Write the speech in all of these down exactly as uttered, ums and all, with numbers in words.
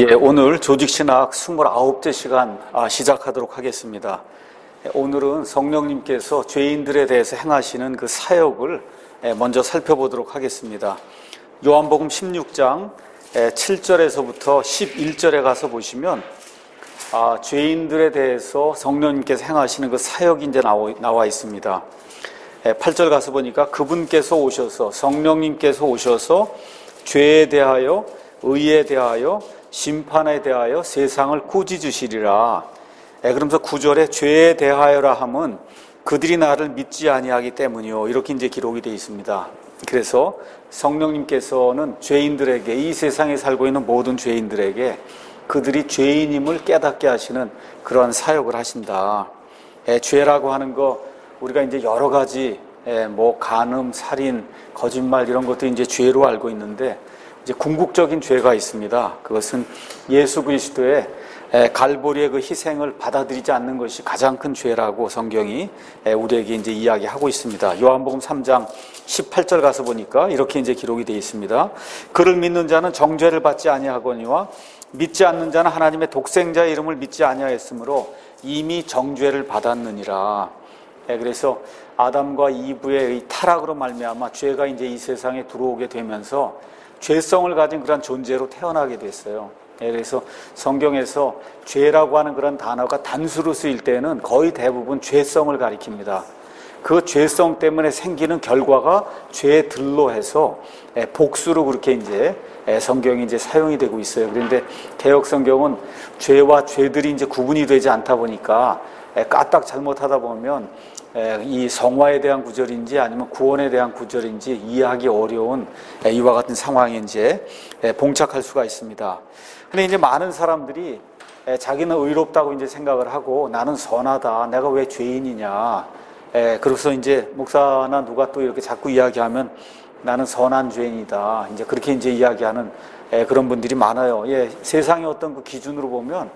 예, 오늘 조직신학 스물아홉째 시간 시작하도록 하겠습니다. 오늘은 성령님께서 죄인들에 대해서 행하시는 그 사역을 먼저 살펴보도록 하겠습니다. 요한복음 십육 장 칠 절에서부터 십일 절에 가서 보시면 아, 죄인들에 대해서 성령님께서 행하시는 그 사역이 이제 나와 있습니다. 팔 절 가서 보니까 그분께서 오셔서 성령님께서 오셔서 죄에 대하여 의에 대하여 심판에 대하여 세상을 꾸짖으시리라. 그러면서 구 절에 죄에 대하여라 함은 그들이 나를 믿지 아니하기 때문이요, 이렇게 이제 기록이 되어 있습니다. 그래서 성령님께서는 죄인들에게, 이 세상에 살고 있는 모든 죄인들에게 그들이 죄인임을 깨닫게 하시는 그러한 사역을 하신다. 에, 죄라고 하는 거 우리가 이제 여러 가지 에, 뭐 간음, 살인, 거짓말 이런 것도 이제 죄로 알고 있는데, 이제 궁극적인 죄가 있습니다. 그것은 예수 그리스도의 갈보리의 그 희생을 받아들이지 않는 것이 가장 큰 죄라고 성경이 우리에게 이제 이야기하고 있습니다. 요한복음 삼 장 십팔 절 가서 보니까 이렇게 이제 기록이 되어 있습니다. 그를 믿는 자는 정죄를 받지 아니하거니와 믿지 않는 자는 하나님의 독생자의 이름을 믿지 아니하였으므로 이미 정죄를 받았느니라. 그래서 아담과 이브의 이 타락으로 말미암아 죄가 이제 이 세상에 들어오게 되면서 죄성을 가진 그런 존재로 태어나게 됐어요. 그래서 성경에서 죄라고 하는 그런 단어가 단수로 쓰일 때는 거의 대부분 죄성을 가리킵니다. 그 죄성 때문에 생기는 결과가 죄들로 해서 복수로 그렇게 이제 성경이 이제 사용이 되고 있어요. 그런데 개역 성경은 죄와 죄들이 이제 구분이 되지 않다 보니까 까딱 잘못하다 보면 이 성화에 대한 구절인지 아니면 구원에 대한 구절인지 이해하기 어려운 이와 같은 상황에 이제 봉착할 수가 있습니다. 근데 이제 많은 사람들이 자기는 의롭다고 이제 생각을 하고 나는 선하다, 내가 왜 죄인이냐. 그래서 이제 목사나 누가 또 이렇게 자꾸 이야기하면 나는 선한 죄인이다, 이제 그렇게 이제 이야기하는 그런 분들이 많아요. 예, 세상의 어떤 그 기준으로 보면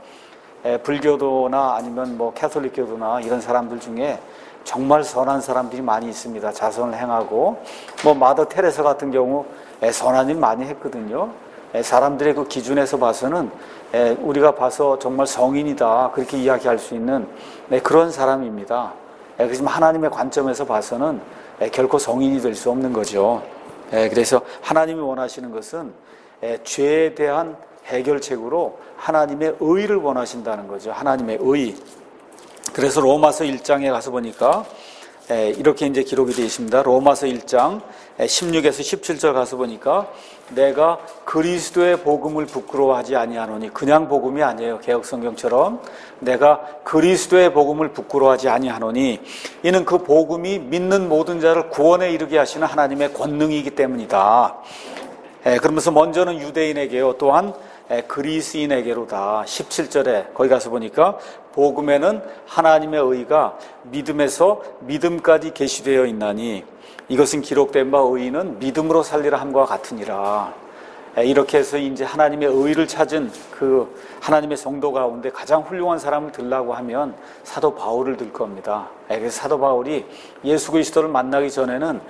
불교도나 아니면 뭐 캐톨릭교도나 이런 사람들 중에 정말 선한 사람들이 많이 있습니다. 자선을 행하고, 뭐 마더 테레사 같은 경우 선한 일 많이 했거든요. 사람들의 그 기준에서 봐서는 우리가 봐서 정말 성인이다, 그렇게 이야기할 수 있는 그런 사람입니다. 그렇지만 하나님의 관점에서 봐서는 결코 성인이 될 수 없는 거죠. 그래서 하나님이 원하시는 것은 죄에 대한 해결책으로 하나님의 의를 원하신다는 거죠. 하나님의 의. 그래서 로마서 일 장에 가서 보니까 이렇게 이제 기록이 되어 있습니다. 로마서 일 장 십육에서 십칠 절 가서 보니까 내가 그리스도의 복음을 부끄러워하지 아니하노니, 그냥 복음이 아니에요. 개역성경처럼 내가 그리스도의 복음을 부끄러워하지 아니하노니 이는 그 복음이 믿는 모든 자를 구원에 이르게 하시는 하나님의 권능이기 때문이다. 그러면서 먼저는 유대인에게요, 또한 그리스인에게로다. 십칠 절에 거기 가서 보니까 복음에는 하나님의 의가 믿음에서 믿음까지 계시되어 있나니 이것은 기록된 바 의인은 믿음으로 살리라 함과 같으니라. 이렇게 해서 이제 하나님의 의를 찾은 그 하나님의 성도 가운데 가장 훌륭한 사람을 들라고 하면 사도 바울을 들 겁니다. 그래서 사도 바울이 예수 그리스도를 만나기 전에는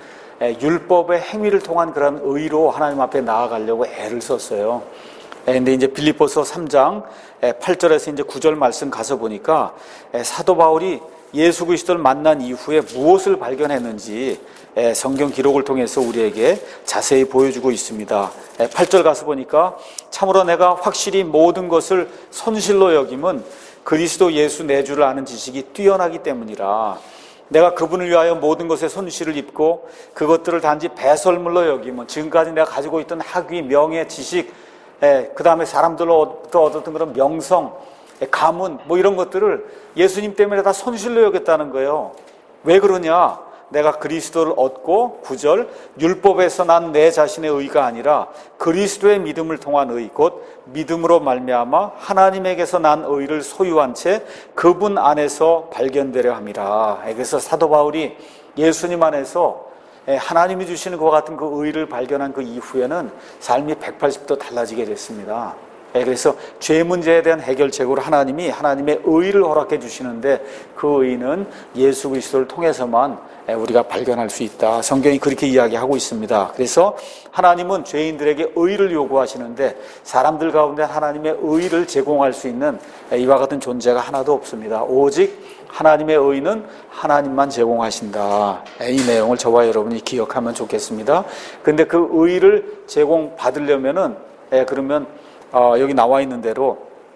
율법의 행위를 통한 그런 의로 하나님 앞에 나아가려고 애를 썼어요. 근데 이제 빌립보서 삼 장 팔 절에서 이제 구 절 말씀 가서 보니까 사도 바울이 예수 그리스도를 만난 이후에 무엇을 발견했는지 성경 기록을 통해서 우리에게 자세히 보여주고 있습니다. 팔 절 가서 보니까 참으로 내가 확실히 모든 것을 손실로 여김은 그리스도 예수 내주를 아는 지식이 뛰어나기 때문이라. 내가 그분을 위하여 모든 것에 손실을 입고 그것들을 단지 배설물로 여김은, 지금까지 내가 가지고 있던 학위, 명예, 지식, 예, 그 다음에 사람들로부터 얻었던 그런 명성, 예, 가문, 뭐 이런 것들을 예수님 때문에 다 손실로 여겼다는 거예요. 왜 그러냐? 내가 그리스도를 얻고, 구 절, 율법에서 난 내 자신의 의가 아니라 그리스도의 믿음을 통한 의, 곧 믿음으로 말미암아 하나님에게서 난 의를 소유한 채 그분 안에서 발견되려 함이라. 그래서 사도 바울이 예수님 안에서 하나님이 주시는 그와 같은 그 의를 발견한 그 이후에는 삶이 백팔십 도 달라지게 됐습니다. 그래서 죄 문제에 대한 해결책으로 하나님이 하나님의 의를 허락해 주시는데 그 의는 예수 그리스도를 통해서만 우리가 발견할 수 있다. 성경이 그렇게 이야기하고 있습니다. 그래서 하나님은 죄인들에게 의를 요구하시는데 사람들 가운데 하나님의 의를 제공할 수 있는 이와 같은 존재가 하나도 없습니다. 오직 하나님의 의는 하나님만 제공하신다. 이 내용을 저와 여러분이 기억하면 좋겠습니다. 근데 그 의를 제공받으려면은 그러면 어, 여기 나와 있는 대로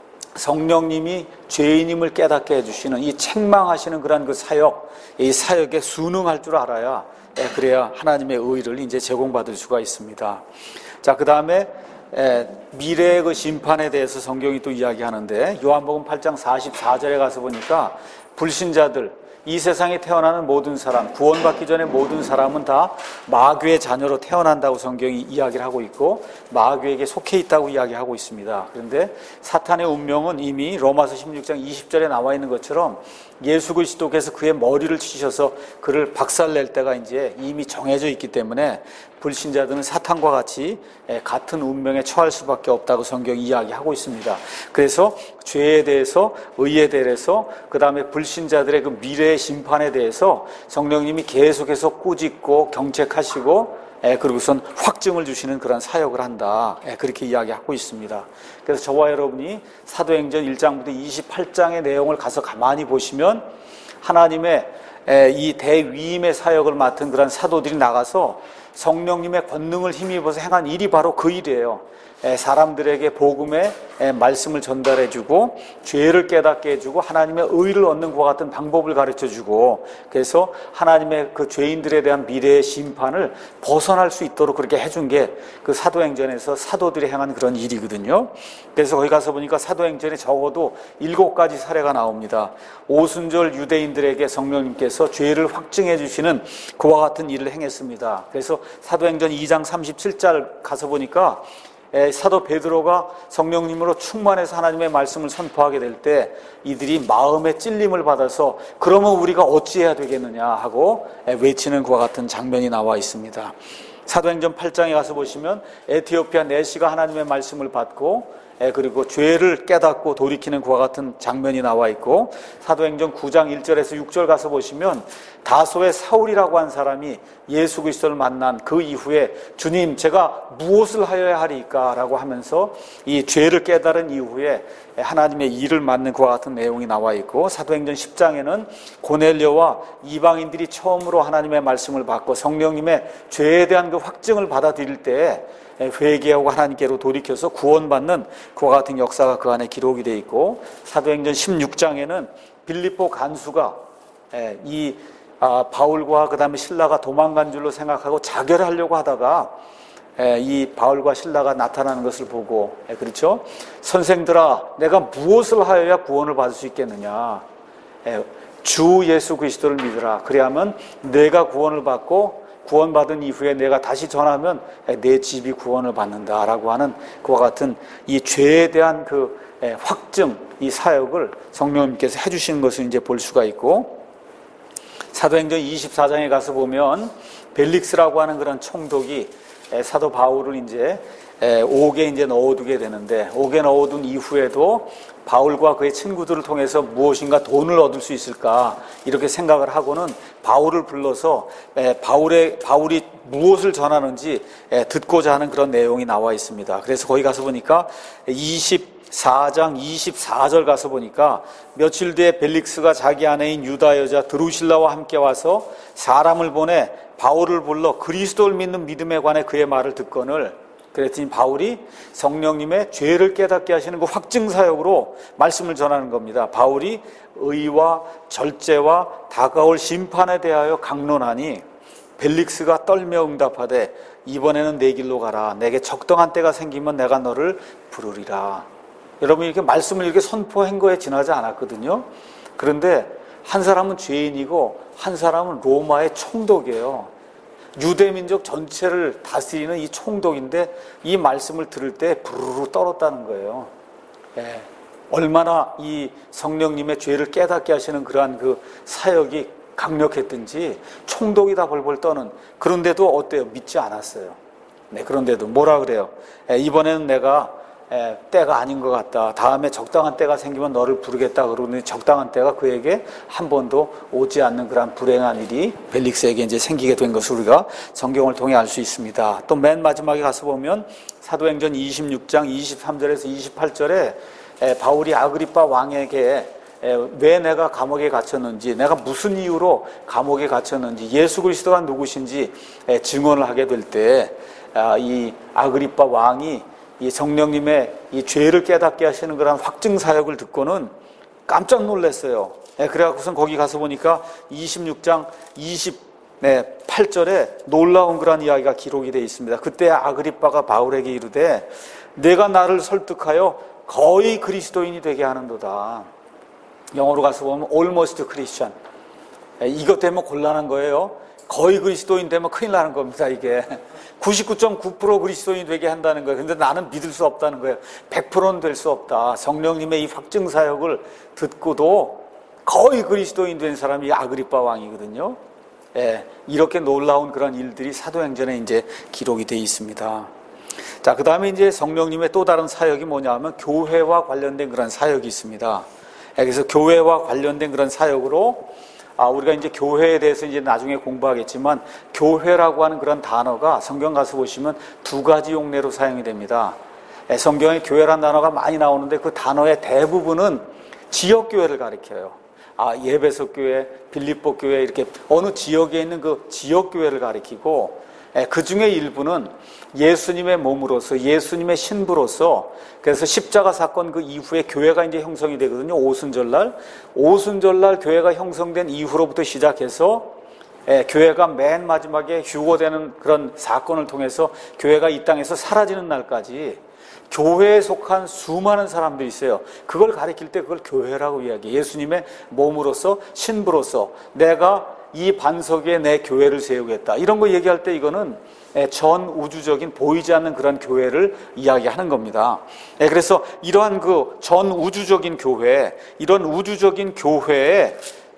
성령님이 죄인임을 깨닫게 해주시는 이 책망하시는 그런 그 사역, 이 사역에 순응할 줄 알아야, 예, 그래야 하나님의 의를 이제 제공받을 수가 있습니다. 자, 그 다음에 미래의 그 심판에 대해서 성경이 또 이야기하는데 요한복음 팔 장 사십사 절에 가서 보니까 불신자들, 이 세상에 태어나는 모든 사람, 구원받기 전에 모든 사람은 다 마귀의 자녀로 태어난다고 성경이 이야기를 하고 있고 마귀에게 속해 있다고 이야기하고 있습니다. 그런데 사탄의 운명은 이미 로마서 십육 장 이십 절에 나와 있는 것처럼 예수 그리스도께서 그의 머리를 치셔서 그를 박살낼 때가 이제 이미 정해져 있기 때문에 불신자들은 사탄과 같이 같은 운명에 처할 수밖에 없다고 성경이 이야기하고 있습니다. 그래서 죄에 대해서, 의에 대해서, 그 다음에 불신자들의 그 미래의 심판에 대해서 성령님이 계속해서 꾸짖고 경책하시고 그리고선 확증을 주시는 그런 사역을 한다. 그렇게 이야기하고 있습니다. 그래서 저와 여러분이 사도행전 일 장부터 이십팔 장의 내용을 가서 가만히 보시면 하나님의 이 대위임의 사역을 맡은 그런 사도들이 나가서 성령님의 권능을 힘입어서 행한 일이 바로 그 일이에요. 사람들에게 복음의 말씀을 전달해주고 죄를 깨닫게 해주고 하나님의 의를 얻는 것과 같은 방법을 가르쳐주고 그래서 하나님의 그 죄인들에 대한 미래의 심판을 벗어날 수 있도록 그렇게 해준 게 그 사도행전에서 사도들이 행한 그런 일이거든요. 그래서 거기 가서 보니까 사도행전에 적어도 일곱 가지 사례가 나옵니다. 오순절 유대인들에게 성령님께서 죄를 확증해 주시는 그와 같은 일을 행했습니다. 그래서 사도행전 이 장 삼십칠 절 가서 보니까 사도 베드로가 성령님으로 충만해서 하나님의 말씀을 선포하게 될 때 이들이 마음의 찔림을 받아서 그러면 우리가 어찌해야 되겠느냐 하고 외치는 그와 같은 장면이 나와 있습니다. 사도행전 팔 장에 가서 보시면 에티오피아 내시가 하나님의 말씀을 받고 그리고 죄를 깨닫고 돌이키는 그와 같은 장면이 나와 있고 사도행전 구 장 일 절에서 육 절 가서 보시면 다소의 사울이라고 한 사람이 예수 그리스도를 만난 그 이후에 주님 제가 무엇을 하여야 하리까 라고 하면서 이 죄를 깨달은 이후에 하나님의 일을 맡는 그와 같은 내용이 나와 있고 사도행전 십 장에는 고넬료와 이방인들이 처음으로 하나님의 말씀을 받고 성령님의 죄에 대한 그 확증을 받아들일 때에 회개하고 하나님께로 돌이켜서 구원받는 그와 같은 역사가 그 안에 기록이 되어 있고 사도행전 십육 장에는 빌립보 간수가 이 바울과 그 다음에 실라가 도망간 줄로 생각하고 자결을 하려고 하다가 이 바울과 실라가 나타나는 것을 보고 그렇죠? 선생들아 내가 무엇을 하여야 구원을 받을 수 있겠느냐 주 예수 그리스도를 믿으라 그래야만 내가 구원을 받고 구원받은 이후에 내가 다시 전하면 내 집이 구원을 받는다라고 하는 그와 같은 이 죄에 대한 그 확증, 이 사역을 성령님께서 해주시는 것을 이제 볼 수가 있고 사도행전 이십사 장에 가서 보면 벨릭스라고 하는 그런 총독이 사도 바울을 이제 옥에 이제 넣어두게 되는데 옥에 넣어둔 이후에도 바울과 그의 친구들을 통해서 무엇인가 돈을 얻을 수 있을까 이렇게 생각을 하고는 바울을 불러서 바울의, 바울이 무엇을 전하는지 듣고자 하는 그런 내용이 나와 있습니다. 그래서 거기 가서 보니까 이십사 장 이십사 절 가서 보니까 며칠 뒤에 벨릭스가 자기 아내인 유다 여자 드루실라와 함께 와서 사람을 보내 바울을 불러 그리스도를 믿는 믿음에 관해 그의 말을 듣거늘 그랬더니 바울이 성령님의 죄를 깨닫게 하시는 그 확증 사역으로 말씀을 전하는 겁니다. 바울이 의와 절제와 다가올 심판에 대하여 강론하니 벨릭스가 떨며 응답하되 이번에는 내 길로 가라. 내게 적당한 때가 생기면 내가 너를 부르리라. 여러분 이렇게 말씀을 이렇게 선포한 거에 지나지 않았거든요. 그런데 한 사람은 죄인이고 한 사람은 로마의 총독이에요. 유대민족 전체를 다스리는 이 총독인데 이 말씀을 들을 때 부르르 떨었다는 거예요. 예. 얼마나 이 성령님의 죄를 깨닫게 하시는 그러한 그 사역이 강력했든지 총독이 다 벌벌 떠는 그런데도 어때요? 믿지 않았어요. 네, 그런데도 뭐라 그래요? 예, 이번에는 내가 에, 때가 아닌 것 같다. 다음에 적당한 때가 생기면 너를 부르겠다. 그러더니 적당한 때가 그에게 한 번도 오지 않는 그런 불행한 일이 벨릭스에게 이제 생기게 된 것을 우리가 성경을 통해 알 수 있습니다. 또 맨 마지막에 가서 보면 사도행전 이십육 장 이십삼 절에서 이십팔 절에 에, 바울이 아그리빠 왕에게 에, 왜 내가 감옥에 갇혔는지, 내가 무슨 이유로 감옥에 갇혔는지, 예수 그리스도가 누구신지 에, 증언을 하게 될 때 이 아, 아그리빠 왕이 이 성령님의 이 죄를 깨닫게 하시는 그런 확증 사역을 듣고는 깜짝 놀랐어요. 네, 그래갖고선 거기 가서 보니까 이십육 장 이십팔 절에 놀라운 그런 이야기가 기록이 되어 있습니다. 그때 아그리빠가 바울에게 이르되 내가 나를 설득하여 거의 그리스도인이 되게 하는도다. 영어로 가서 보면 almost Christian. 네, 이것 때문에 곤란한 거예요. 거의 그리스도인 되면 큰일 나는 겁니다. 이게 구십구 점 구 퍼센트 그리스도인이 되게 한다는 거예요. 근데 나는 믿을 수 없다는 거예요. 백 퍼센트는 될 수 없다. 성령님의 이 확증 사역을 듣고도 거의 그리스도인 된 사람이 아그리빠 왕이거든요. 예, 이렇게 놀라운 그런 일들이 사도행전에 이제 기록이 되어 있습니다. 자, 그 다음에 이제 성령님의 또 다른 사역이 뭐냐면 교회와 관련된 그런 사역이 있습니다. 예, 그래서 교회와 관련된 그런 사역으로 아, 우리가 이제 교회에 대해서 이제 나중에 공부하겠지만, 교회라고 하는 그런 단어가 성경 가서 보시면 두 가지 용례로 사용이 됩니다. 예, 성경에 교회라는 단어가 많이 나오는데 그 단어의 대부분은 지역교회를 가리켜요. 아, 예배석 교회, 빌립보 교회, 이렇게 어느 지역에 있는 그 지역교회를 가리키고, 예, 그 중에 일부는 예수님의 몸으로서, 예수님의 신부로서, 그래서 십자가 사건 그 이후에 교회가 이제 형성이 되거든요. 오순절날. 오순절날 교회가 형성된 이후로부터 시작해서, 예, 교회가 맨 마지막에 휴거되는 그런 사건을 통해서 교회가 이 땅에서 사라지는 날까지 교회에 속한 수많은 사람들이 있어요. 그걸 가리킬 때 그걸 교회라고 이야기해요. 예수님의 몸으로서, 신부로서 내가 이 반석에 내 교회를 세우겠다. 이런 거 얘기할 때 이거는 전 우주적인 보이지 않는 그런 교회를 이야기하는 겁니다. 그래서 이러한 그 전 우주적인 교회, 이런 우주적인 교회에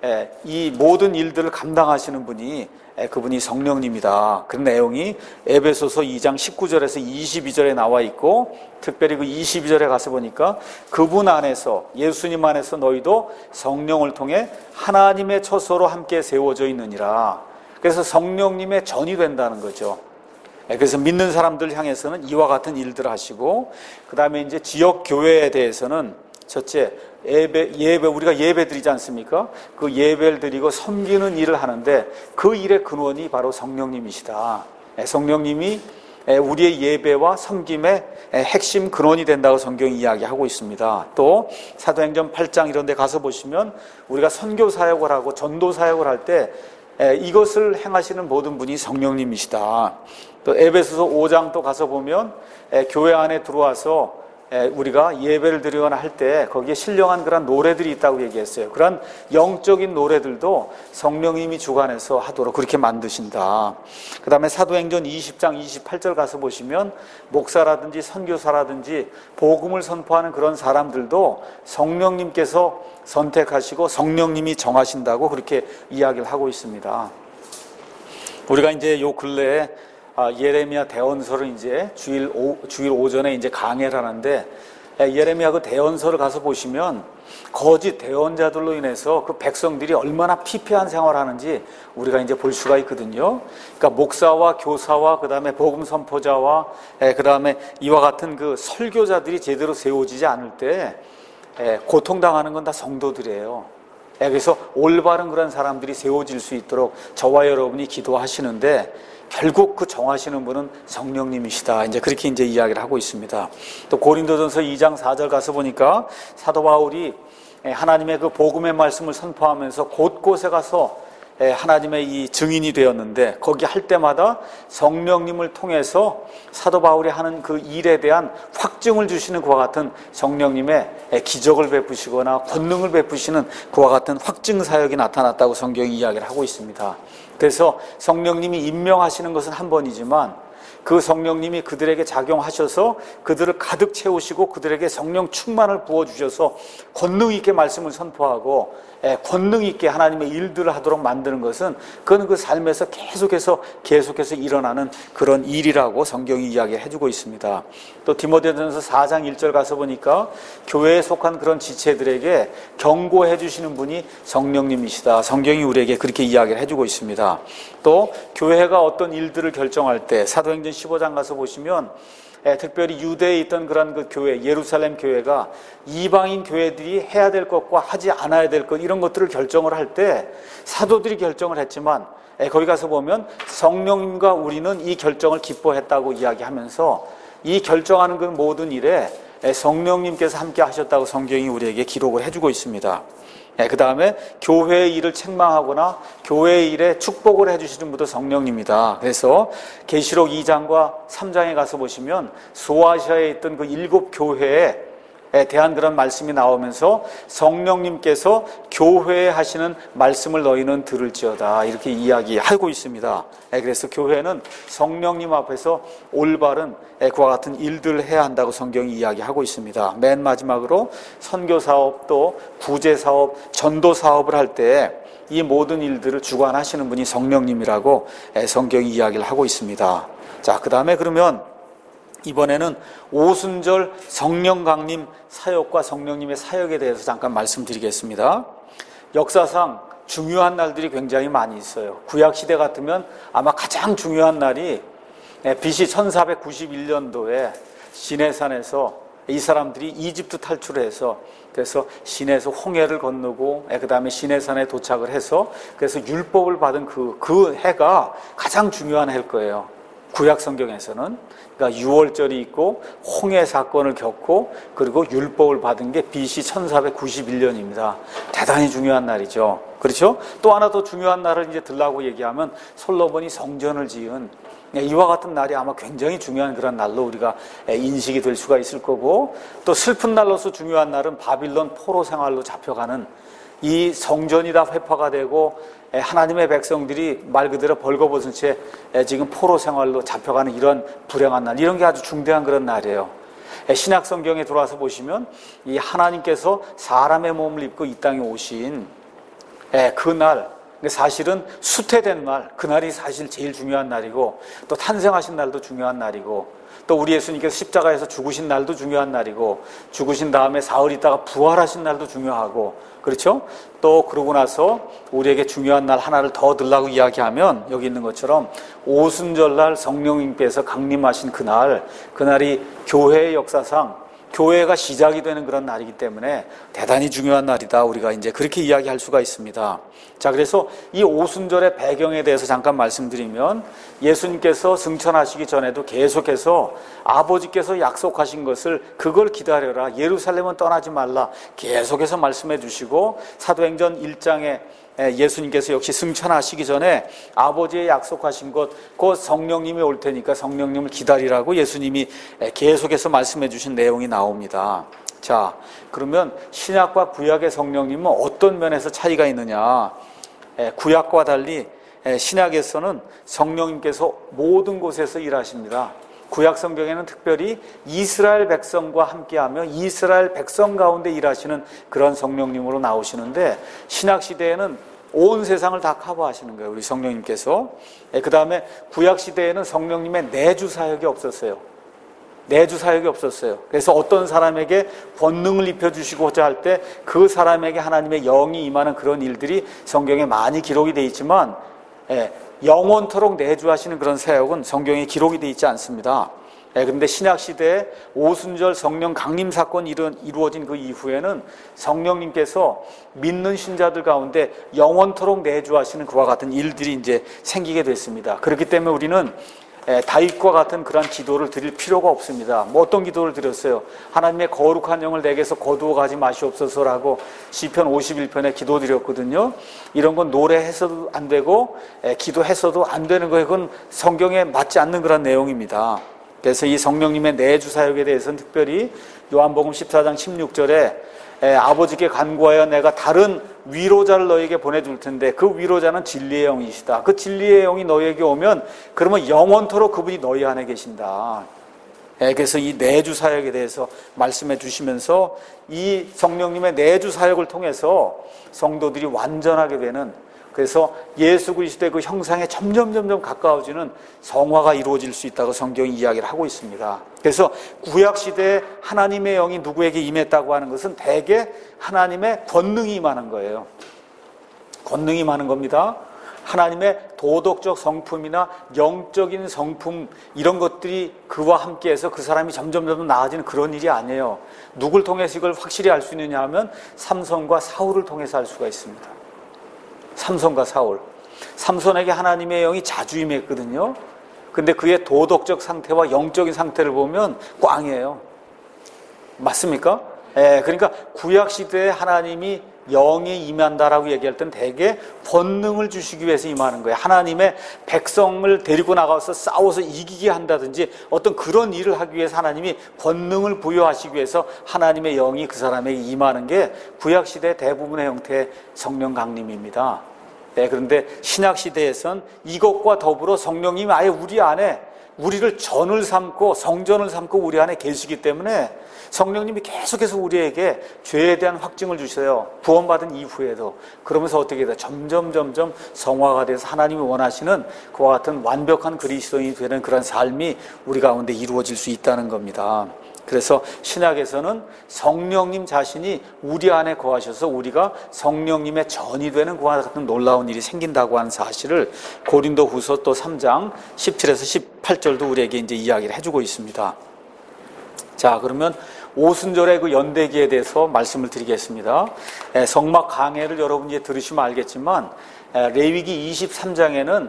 이 모든 일들을 감당하시는 분이 그분이 성령님이다. 그 내용이 에베소서 이 장 십구 절에서 이십이 절에 나와 있고, 특별히 그 이십이 절에 가서 보니까 그분 안에서, 예수님 안에서 너희도 성령을 통해 하나님의 처소로 함께 세워져 있느니라. 그래서 성령님의 전이 된다는 거죠. 그래서 믿는 사람들 향해서는 이와 같은 일들을 하시고, 그 다음에 이제 지역 교회에 대해서는 첫째, 예배, 예배, 우리가 예배 드리지 않습니까? 그 예배를 드리고 섬기는 일을 하는데 그 일의 근원이 바로 성령님이시다. 성령님이 우리의 예배와 섬김의 핵심 근원이 된다고 성경이 이야기하고 있습니다. 또 사도행전 팔 장 이런 데 가서 보시면 우리가 선교 사역을 하고 전도 사역을 할 때 이것을 행하시는 모든 분이 성령님이시다. 또 에베소서 오 장 또 가서 보면 교회 안에 들어와서 우리가 예배를 드리거나 할 때 거기에 신령한 그런 노래들이 있다고 얘기했어요. 그런 영적인 노래들도 성령님이 주관해서 하도록 그렇게 만드신다. 그 다음에 사도행전 이십 장 이십팔 절 가서 보시면 목사라든지 선교사라든지 복음을 선포하는 그런 사람들도 성령님께서 선택하시고 성령님이 정하신다고 그렇게 이야기를 하고 있습니다. 우리가 이제 요 근래에 아, 예레미야 대언서를 이제 주일 오, 주일 오전에 이제 강해를 하는데, 예레미야 그 대언서를 가서 보시면 거짓 대언자들로 인해서 그 백성들이 얼마나 피폐한 생활을 하는지 우리가 이제 볼 수가 있거든요. 그러니까 목사와 교사와 그 다음에 복음 선포자와 그 다음에 이와 같은 그 설교자들이 제대로 세워지지 않을 때 고통당하는 건 다 성도들이에요. 그래서 올바른 그런 사람들이 세워질 수 있도록 저와 여러분이 기도하시는데, 결국 그 정하시는 분은 성령님이시다. 이제 그렇게 이제 이야기를 하고 있습니다. 또 고린도전서 이 장 사 절 가서 보니까 사도 바울이 하나님의 그 복음의 말씀을 선포하면서 곳곳에 가서 하나님의 이 증인이 되었는데, 거기 할 때마다 성령님을 통해서 사도 바울이 하는 그 일에 대한 확증을 주시는 그와 같은 성령님의 기적을 베푸시거나 권능을 베푸시는 그와 같은 확증 사역이 나타났다고 성경이 이야기를 하고 있습니다. 그래서 성령님이 임명하시는 것은 한 번이지만 그 성령님이 그들에게 작용하셔서 그들을 가득 채우시고 그들에게 성령 충만을 부어주셔서 권능 있게 말씀을 선포하고 권능 있게 하나님의 일들을 하도록 만드는 것은 그건 그 삶에서 계속해서 계속해서 일어나는 그런 일이라고 성경이 이야기해 주고 있습니다. 또 디모데전서 사 장 일 절 가서 보니까 교회에 속한 그런 지체들에게 경고해 주시는 분이 성령님이시다. 성경이 우리에게 그렇게 이야기를 해주고 있습니다. 또 교회가 어떤 일들을 결정할 때 사도행전 십오 장 가서 보시면 예, 특별히 유대에 있던 그런 그 교회, 예루살렘 교회가 이방인 교회들이 해야 될 것과 하지 않아야 될 것, 이런 것들을 결정을 할 때 사도들이 결정을 했지만, 예, 거기 가서 보면 성령님과 우리는 이 결정을 기뻐했다고 이야기하면서 이 결정하는 그 모든 일에 예, 성령님께서 함께 하셨다고 성경이 우리에게 기록을 해주고 있습니다. 예, 그 다음에 교회의 일을 책망하거나 교회의 일에 축복을 해주시는 분도 성령님이다. 그래서 계시록 이 장과 삼 장에 가서 보시면 소아시아에 있던 그 일곱 교회에 대한 그런 말씀이 나오면서 성령님께서 교회에 하시는 말씀을 너희는 들을지어다, 이렇게 이야기하고 있습니다. 그래서 교회는 성령님 앞에서 올바른 그와 같은 일들을 해야 한다고 성경이 이야기하고 있습니다. 맨 마지막으로 선교사업, 또 구제사업, 전도사업을 할 때 이 모든 일들을 주관하시는 분이 성령님이라고 성경이 이야기를 하고 있습니다. 자, 그 다음에 그러면 이번에는 오순절 성령 강림 사역과 성령님의 사역에 대해서 잠깐 말씀드리겠습니다. 역사상 중요한 날들이 굉장히 많이 있어요. 구약시대 같으면 아마 가장 중요한 날이 비씨 천사백구십일 년도에 시내산에서 이 사람들이 이집트 탈출을 해서 그래서 시내에서 홍해를 건너고 그 다음에 시내산에 도착을 해서 그래서 율법을 받은 그, 그 해가 가장 중요한 해일 거예요. 구약 성경에서는. 그러니까 유월절이 있고 홍해 사건을 겪고 그리고 율법을 받은 게 비씨 천사백구십일 년입니다. 대단히 중요한 날이죠. 그렇죠? 또 하나 더 중요한 날을 이제 들라고 얘기하면 솔로몬이 성전을 지은 이와 같은 날이 아마 굉장히 중요한 그런 날로 우리가 인식이 될 수가 있을 거고, 또 슬픈 날로서 중요한 날은 바빌론 포로 생활로 잡혀가는 이 성전이 다 회파가 되고 하나님의 백성들이 말 그대로 벌거벗은 채 지금 포로 생활로 잡혀가는 이런 불행한 날, 이런 게 아주 중대한 그런 날이에요. 신약 성경에 들어와서 보시면 이 하나님께서 사람의 몸을 입고 이 땅에 오신 그 날, 사실은 수태된 날, 그날이 사실 제일 중요한 날이고, 또 탄생하신 날도 중요한 날이고, 또 우리 예수님께서 십자가에서 죽으신 날도 중요한 날이고, 죽으신 다음에 사흘 있다가 부활하신 날도 중요하고, 그렇죠? 또 그러고 나서 우리에게 중요한 날 하나를 더 들라고 이야기하면 여기 있는 것처럼 오순절날 성령님께서 강림하신 그날, 그날이 교회의 역사상 교회가 시작이 되는 그런 날이기 때문에 대단히 중요한 날이다. 우리가 이제 그렇게 이야기할 수가 있습니다. 자, 그래서 이 오순절의 배경에 대해서 잠깐 말씀드리면, 예수님께서 승천하시기 전에도 계속해서 아버지께서 약속하신 것을 그걸 기다려라, 예루살렘은 떠나지 말라 계속해서 말씀해 주시고, 사도행전 일 장에 예수님께서 역시 승천하시기 전에 아버지의 약속하신 것, 곧 성령님이 올 테니까 성령님을 기다리라고 예수님이 계속해서 말씀해 주신 내용이 나옵니다. 자, 그러면 신약과 구약의 성령님은 어떤 면에서 차이가 있느냐? 구약과 달리 신약에서는 성령님께서 모든 곳에서 일하십니다. 구약 성경에는 특별히 이스라엘 백성과 함께하며 이스라엘 백성 가운데 일하시는 그런 성령님으로 나오시는데, 신약 시대에는 온 세상을 다 커버하시는 거예요, 우리 성령님께서. 그 다음에 구약 시대에는 성령님의 내주 사역이 없었어요. 내주 사역이 없었어요. 그래서 어떤 사람에게 권능을 입혀주시고자 할 때 그 사람에게 하나님의 영이 임하는 그런 일들이 성경에 많이 기록이 되어 있지만, 영원토록 내주하시는 그런 사역은 성경에 기록이 되어 있지 않습니다. 그런데 신약 시대에 오순절 성령 강림 사건이 이루어진 그 이후에는 성령님께서 믿는 신자들 가운데 영원토록 내주하시는 그와 같은 일들이 이제 생기게 됐습니다. 그렇기 때문에 우리는 다윗과 같은 그런 기도를 드릴 필요가 없습니다. 뭐 어떤 기도를 드렸어요? 하나님의 거룩한 영을 내게서 거두어 가지 마시옵소서라고 시편 오십일 편에 기도드렸거든요. 이런 건 노래해서도 안 되고 기도해서도 안 되는 거예요. 그건 성경에 맞지 않는 그런 내용입니다. 그래서 이 성령님의 내주 사역에 대해서는 특별히 요한복음 십사 장 십육 절에 에, 아버지께 간구하여 내가 다른 위로자를 너에게 보내줄 텐데 그 위로자는 진리의 영이시다. 그 진리의 영이 너에게 오면 그러면 영원토록 그분이 너희 안에 계신다. 에, 그래서 이 내주 사역에 대해서 말씀해 주시면서 이 성령님의 내주 사역을 통해서 성도들이 완전하게 되는, 그래서 예수 그리스도의 그 형상에 점점 점점 가까워지는 성화가 이루어질 수 있다고 성경이 이야기를 하고 있습니다. 그래서 구약 시대에 하나님의 영이 누구에게 임했다고 하는 것은 대개 하나님의 권능이 임하는 거예요. 권능이 임하는 겁니다. 하나님의 도덕적 성품이나 영적인 성품 이런 것들이 그와 함께해서 그 사람이 점점 점점 나아지는 그런 일이 아니에요. 누굴 통해서 이걸 확실히 알 수 있느냐 하면 삼손과 사울을 통해서 알 수가 있습니다. 삼손과 사울. 삼손에게 하나님의 영이 자주 임했거든요. 근데 그의 도덕적 상태와 영적인 상태를 보면 꽝이에요. 맞습니까? 예, 그러니까 구약 시대에 하나님이 영이 임한다라고 얘기할 땐 대개 권능을 주시기 위해서 임하는 거예요. 하나님의 백성을 데리고 나가서 싸워서 이기게 한다든지 어떤 그런 일을 하기 위해서 하나님이 권능을 부여하시기 위해서 하나님의 영이 그 사람에게 임하는 게 구약 시대 대부분의 형태의 성령 강림입니다. 네, 그런데 신약 시대에선 이것과 더불어 성령님이 아예 우리 안에 우리를 전을 삼고 성전을 삼고 우리 안에 계시기 때문에 성령님이 계속해서 우리에게 죄에 대한 확증을 주셔요. 구원받은 이후에도. 그러면서 어떻게 돼요? 점점 점점 성화가 돼서 하나님이 원하시는 그와 같은 완벽한 그리스도인이 되는 그런 삶이 우리 가운데 이루어질 수 있다는 겁니다. 그래서 신약에서는 성령님 자신이 우리 안에 거하셔서 우리가 성령님의 전이 되는 그와 같은 놀라운 일이 생긴다고 하는 사실을 고린도후서 또 삼 장 십칠에서 십팔 절도 우리에게 이제 이야기를 해주고 있습니다. 자, 그러면 오순절의 그 연대기에 대해서 말씀을 드리겠습니다. 성막 강해를 여러분 이제 들으시면 알겠지만 레위기 이십삼 장에는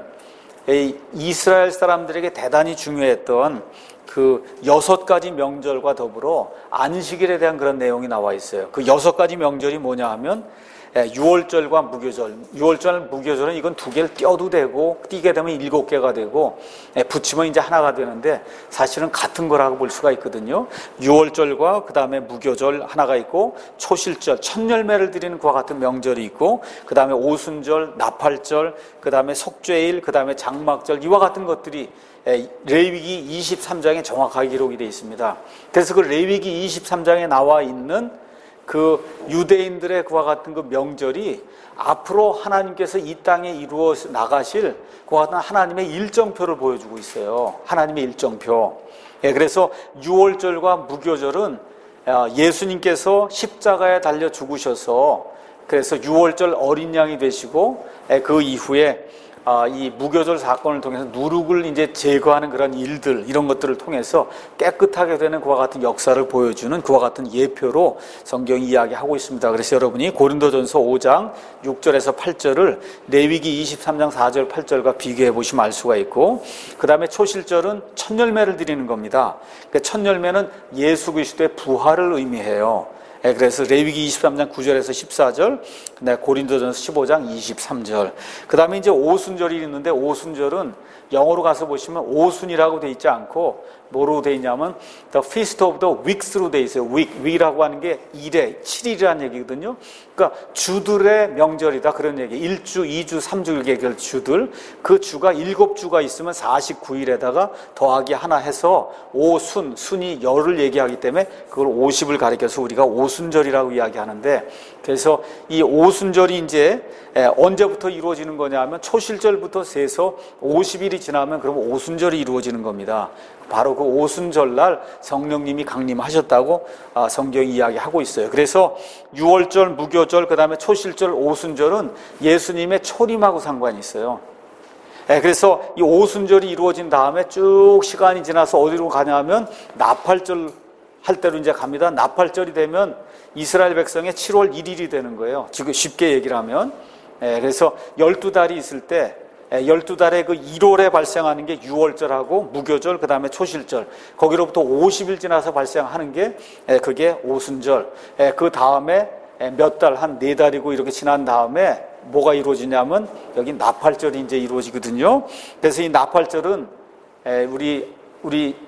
이스라엘 사람들에게 대단히 중요했던 그 여섯 가지 명절과 더불어 안식일에 대한 그런 내용이 나와 있어요. 그 여섯 가지 명절이 뭐냐 하면 유월절과 무교절. 유월절, 무교절은 이건 두 개를 떼어도 되고 띄게 되면 일곱 개가 되고 붙이면 이제 하나가 되는데 사실은 같은 거라고 볼 수가 있거든요. 유월절과 그 다음에 무교절 하나가 있고 초실절, 첫 열매를 드리는 그와 같은 명절이 있고 그 다음에 오순절, 나팔절, 그 다음에 속죄일, 그 다음에 장막절 이와 같은 것들이 레위기 이십삼 장에 정확하게 기록이 되어 있습니다. 그래서 그 레위기 이십삼 장에 나와 있는 그 유대인들의 그와 같은 그 명절이 앞으로 하나님께서 이 땅에 이루어 나가실 그와 같은 하나님의 일정표를 보여주고 있어요. 하나님의 일정표. 예, 그래서 유월절과 무교절은 예수님께서 십자가에 달려 죽으셔서 그래서 유월절 어린 양이 되시고 그 이후에 이 무교절 사건을 통해서 누룩을 이제 제거하는 그런 일들, 이런 것들을 통해서 깨끗하게 되는 그와 같은 역사를 보여주는 그와 같은 예표로 성경이 이야기하고 있습니다. 그래서 여러분이 고린도전서 오 장 육 절에서 팔 절을 레위기 이십삼 장 사 절 팔 절과 비교해 보시면 알 수가 있고, 그 다음에 초실절은 첫 열매를 드리는 겁니다. 그러니까 첫 열매는 예수 그리스도의 부활을 의미해요. 그래서 레위기 이십삼 장 구 절에서 십사 절, 고린도전서 십오 장 이십삼 절. 그 다음에 이제 오순절이 있는데 오순절은 영어로 가서 보시면 오순이라고 돼 있지 않고 뭐로 돼 있냐면 The Feast of the Weeks로 돼 있어요. Week, week라고 하는 게 일에 칠 일이라는 얘기거든요. 그러니까 주들의 명절이다 그런 얘기. 일 주, 이 주, 삼 주 이렇게 주들. 그 주가 일곱 주가 있으면 사십구 일에다가 더하기 하나 해서 오순, 순이 열을 얘기하기 때문에 그걸 오십을 가리켜서 우리가 오순절이라고 이야기하는데, 그래서 이 오순절이 이제 언제부터 이루어지는 거냐 하면 초실절부터 세서 오십 일이 지나면 그러면 오순절이 이루어지는 겁니다. 바로 그 오순절날 성령님이 강림하셨다고 성경이 이야기하고 있어요. 그래서 유월절, 무교절, 그 다음에 초실절, 오순절은 예수님의 초림하고 상관이 있어요. 그래서 이 오순절이 이루어진 다음에 쭉 시간이 지나서 어디로 가냐면 나팔절 할 때로 이제 갑니다. 나팔절이 되면 이스라엘 백성의 칠월 일일이 되는 거예요. 지금 쉽게 얘기를 하면. 그래서 열두 달이 있을 때 열두 달에 그 일월에 발생하는 게 유월절하고 무교절, 그 다음에 초실절, 거기로부터 오십 일 지나서 발생하는 게 그게 오순절. 그 다음에 몇 달, 한 네 달이고 이렇게 지난 다음에 뭐가 이루어지냐면 여기 나팔절이 이제 이루어지거든요. 그래서 이 나팔절은 우리 우리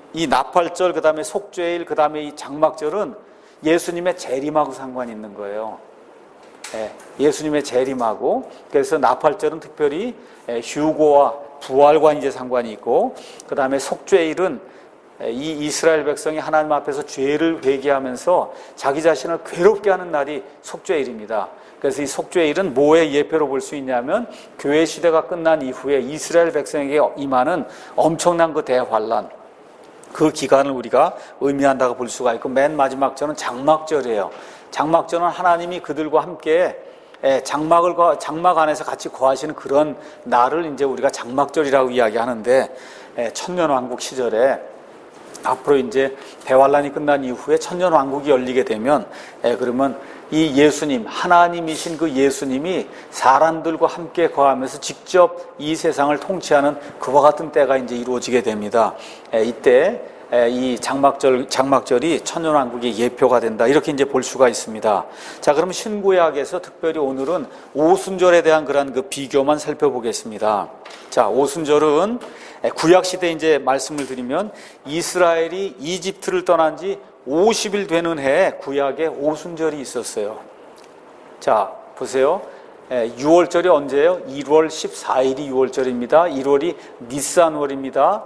이 나팔절, 그 다음에 속죄일, 그 다음에 이 장막절은 예수님의 재림하고 상관이 있는 거예요. 예, 예수님의 재림하고, 그래서 나팔절은 특별히 휴거와 부활과 이제 상관이 있고, 그 다음에 속죄일은 이 이스라엘 백성이 하나님 앞에서 죄를 회개하면서 자기 자신을 괴롭게 하는 날이 속죄일입니다. 그래서 이 속죄일은 뭐의 예표로 볼 수 있냐면 교회 시대가 끝난 이후에 이스라엘 백성에게 임하는 엄청난 그 대환란, 그 기간을 우리가 의미한다고 볼 수가 있고, 맨 마지막 절은 장막절이에요. 장막절은 하나님이 그들과 함께 장막을 장막 안에서 같이 거하시는 그런 날을 이제 우리가 장막절이라고 이야기하는데, 천년왕국 시절에 앞으로 이제 대환란이 끝난 이후에 천년왕국이 열리게 되면, 그러면 이 예수님, 하나님이신 그 예수님이 사람들과 함께 거하면서 직접 이 세상을 통치하는 그와 같은 때가 이제 이루어지게 됩니다. 이때 이 장막절, 장막절이 천년왕국의 예표가 된다, 이렇게 이제 볼 수가 있습니다. 자, 그럼 신구약에서 특별히 오늘은 오순절에 대한 그런 그 비교만 살펴보겠습니다. 자, 오순절은 구약 시대 이제 말씀을 드리면 이스라엘이 이집트를 떠난 지 오십 일 되는 해에 구약에 오순절이 있었어요. 자, 보세요. 유월절이 언제예요? 일월 십사일이 유월절입니다. 일월이 니산월입니다.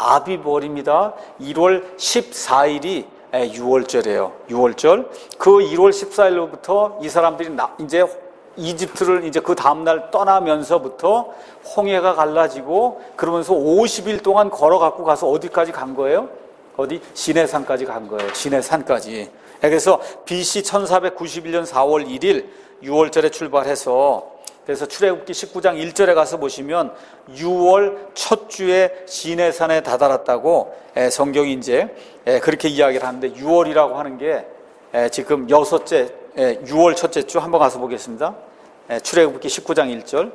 아비월입니다. 일월 십사일이 유월절이에요. 유월절. 그 일월 십사일로부터 이 사람들이 나, 이제 이집트를 이제 그 다음날 떠나면서부터 홍해가 갈라지고, 그러면서 오십 일 동안 걸어갖고 가서 어디까지 간 거예요? 어디? 시내산까지 간 거예요. 시내산까지. 그래서 비씨 천사백구십일 년 사월 일일 유월절에 출발해서, 그래서 출애굽기 십구 장 일 절에 가서 보시면 유월 첫 주에 시내산에 다다랐다고 성경이 이제 그렇게 이야기를 하는데, 유월이라고 하는 게 지금 여섯째, 유월 첫째 주. 한번 가서 보겠습니다. 출애굽기 십구 장 일 절.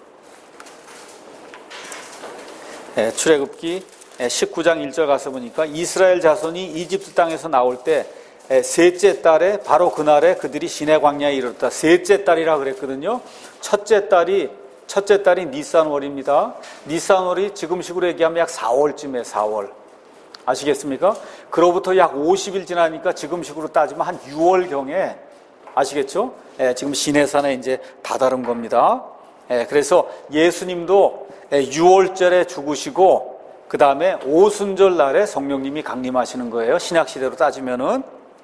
출애굽기 십구 장 일 절 가서 보니까 이스라엘 자손이 이집트 땅에서 나올 때 셋째 달에, 바로 그날에 그들이 시내 광야에 이르렀다. 셋째 달이라 그랬거든요. 첫째 달이 첫째 달이 니산월입니다. 니산월이 지금식으로 얘기하면 약 사월쯤에 사월. 아시겠습니까? 그로부터 약 오십 일 지나니까 지금식으로 따지면 한 유월경에, 아시겠죠? 예, 지금 시내산에 이제 다다른 겁니다. 예, 그래서 예수님도 유월절에 죽으시고, 그 다음에 오순절 날에 성령님이 강림하시는 거예요. 신약시대로 따지면은.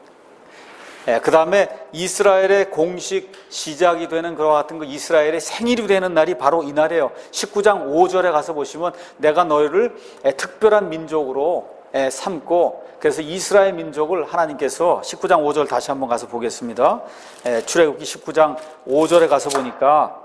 예, 그 다음에 이스라엘의 공식 시작이 되는 그와 같은 그 이스라엘의 생일이 되는 날이 바로 이날이에요. 십구 장 오 절에 가서 보시면 내가 너희를 특별한 민족으로 삼고, 그래서 이스라엘 민족을 하나님께서, 십구 장 오 절 다시 한번 가서 보겠습니다. 출애굽기 십구 장 오 절에 가서 보니까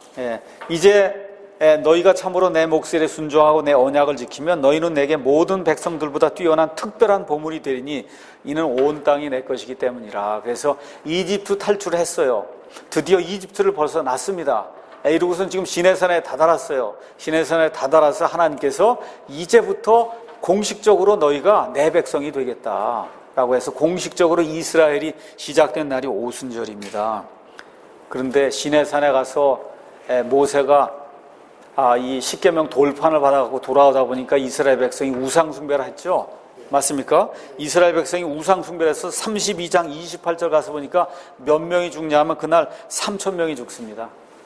이제 너희가 참으로 내 목소리에 순종하고 내 언약을 지키면 너희는 내게 모든 백성들보다 뛰어난 특별한 보물이 되리니 이는 온 땅이 내 것이기 때문이라. 그래서 이집트 탈출을 했어요. 드디어 이집트를 벗어났습니다. 이러고선 지금 시내산에 다다랐어요. 시내산에 다다라서 하나님께서 이제부터 공식적으로 너희가 내 백성이 되겠다라고 해서 공식적으로 이스라엘이 시작된 날이 오순절입니다. 그런데 시내산에 가서 모세가 아, 이 십계명 돌판을 받아갖고 돌아오다 보니까 이스라엘 백성이 우상숭배를 했죠. 맞습니까? 이스라엘 백성이 우상숭배를 해서 삼십이 장 이십팔 절 가서 보니까 몇 명이 죽냐면 그날 삼천 명이 죽습니다.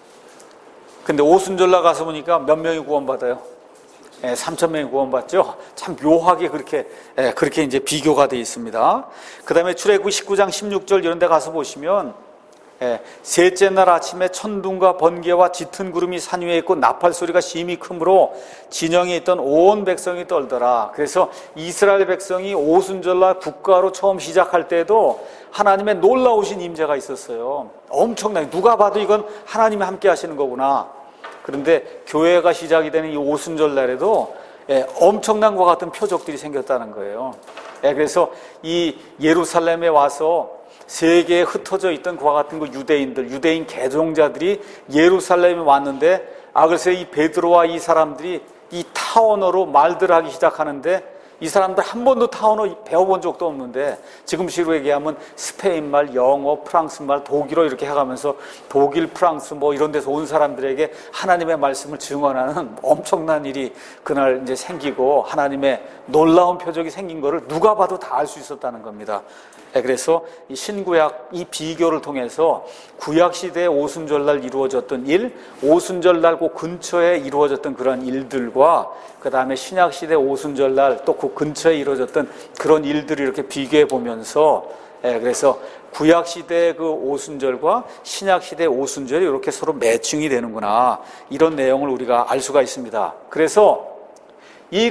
근데 오순절날 가서 보니까 몇 명이 구원받아요? 예, 삼천 명이 구원받죠. 참 묘하게 그렇게 예, 그렇게 이제 비교가 되어 있습니다. 그 다음에 출애굽기 십구 장 십육 절 이런 데 가서 보시면 예, 셋째 날 아침에 천둥과 번개와 짙은 구름이 산 위에 있고 나팔 소리가 심히 크므로 진영에 있던 온 백성이 떨더라. 그래서 이스라엘 백성이 오순절날 국가로 처음 시작할 때도 하나님의 놀라우신 임재가 있었어요. 엄청나게, 누가 봐도 이건 하나님이 함께 하시는 거구나. 그런데 교회가 시작이 되는 이 오순절날에도 예, 엄청난 것과 같은 표적들이 생겼다는 거예요. 예, 그래서 이 예루살렘에 와서 세계에 흩어져 있던 그와 같은 그 유대인들, 유대인 개종자들이 예루살렘에 왔는데, 아, 글쎄 이 베드로와 이 사람들이 이 타언어로 말들을 하기 시작하는데 이 사람들 한 번도 타원어 배워본 적도 없는데 지금식으로 얘기하면 스페인말, 영어, 프랑스말, 독일어 이렇게 해가면서 독일, 프랑스 뭐 이런 데서 온 사람들에게 하나님의 말씀을 증언하는 엄청난 일이 그날 이제 생기고 하나님의 놀라운 표적이 생긴 거를 누가 봐도 다 알 수 있었다는 겁니다. 그래서 이 신구약 이 비교를 통해서 구약시대의 오순절날 이루어졌던 일, 오순절날 그 근처에 이루어졌던 그런 일들과 그 다음에 신약시대 오순절날 또 그 근처에 이루어졌던 그런 일들을 이렇게 비교해 보면서 그래서 구약시대의 그 오순절과 신약시대의 오순절이 이렇게 서로 매칭이 되는구나, 이런 내용을 우리가 알 수가 있습니다. 그래서 이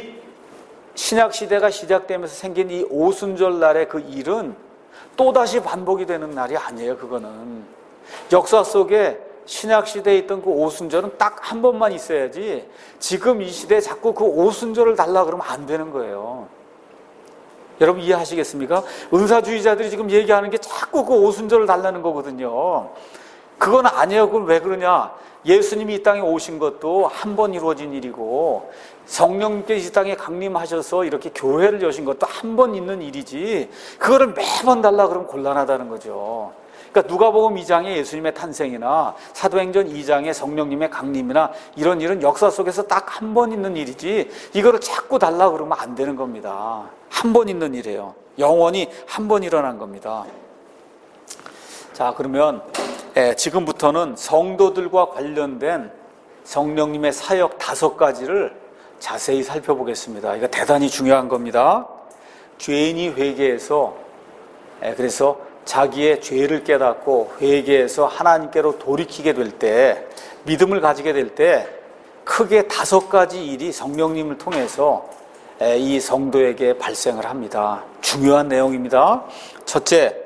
신약시대가 시작되면서 생긴 이 오순절날의 그 일은 또다시 반복이 되는 날이 아니에요. 그거는 역사 속에 신약시대에 있던 그 오순절은 딱 한 번만 있어야지 지금 이 시대에 자꾸 그 오순절을 달라 그러면 안 되는 거예요. 여러분 이해하시겠습니까? 은사주의자들이 지금 얘기하는 게 자꾸 그 오순절을 달라는 거거든요. 그건 아니에요. 그건 왜 그러냐? 예수님이 이 땅에 오신 것도 한 번 이루어진 일이고 성령께서 이 땅에 강림하셔서 이렇게 교회를 여신 것도 한 번 있는 일이지 그거를 매번 달라 그러면 곤란하다는 거죠. 그러니까 누가복음 이 장의 예수님의 탄생이나 사도행전 이 장의 성령님의 강림이나 이런 일은 역사 속에서 딱 한 번 있는 일이지 이거를 자꾸 달라 그러면 안 되는 겁니다. 한 번 있는 일이에요. 영원히 한 번 일어난 겁니다. 자, 그러면 예, 지금부터는 성도들과 관련된 성령님의 사역 다섯 가지를 자세히 살펴보겠습니다. 이거 대단히 중요한 겁니다. 죄인이 회개해서 예, 그래서 자기의 죄를 깨닫고 회개해서 하나님께로 돌이키게 될 때, 믿음을 가지게 될 때 크게 다섯 가지 일이 성령님을 통해서 이 성도에게 발생을 합니다. 중요한 내용입니다. 첫째,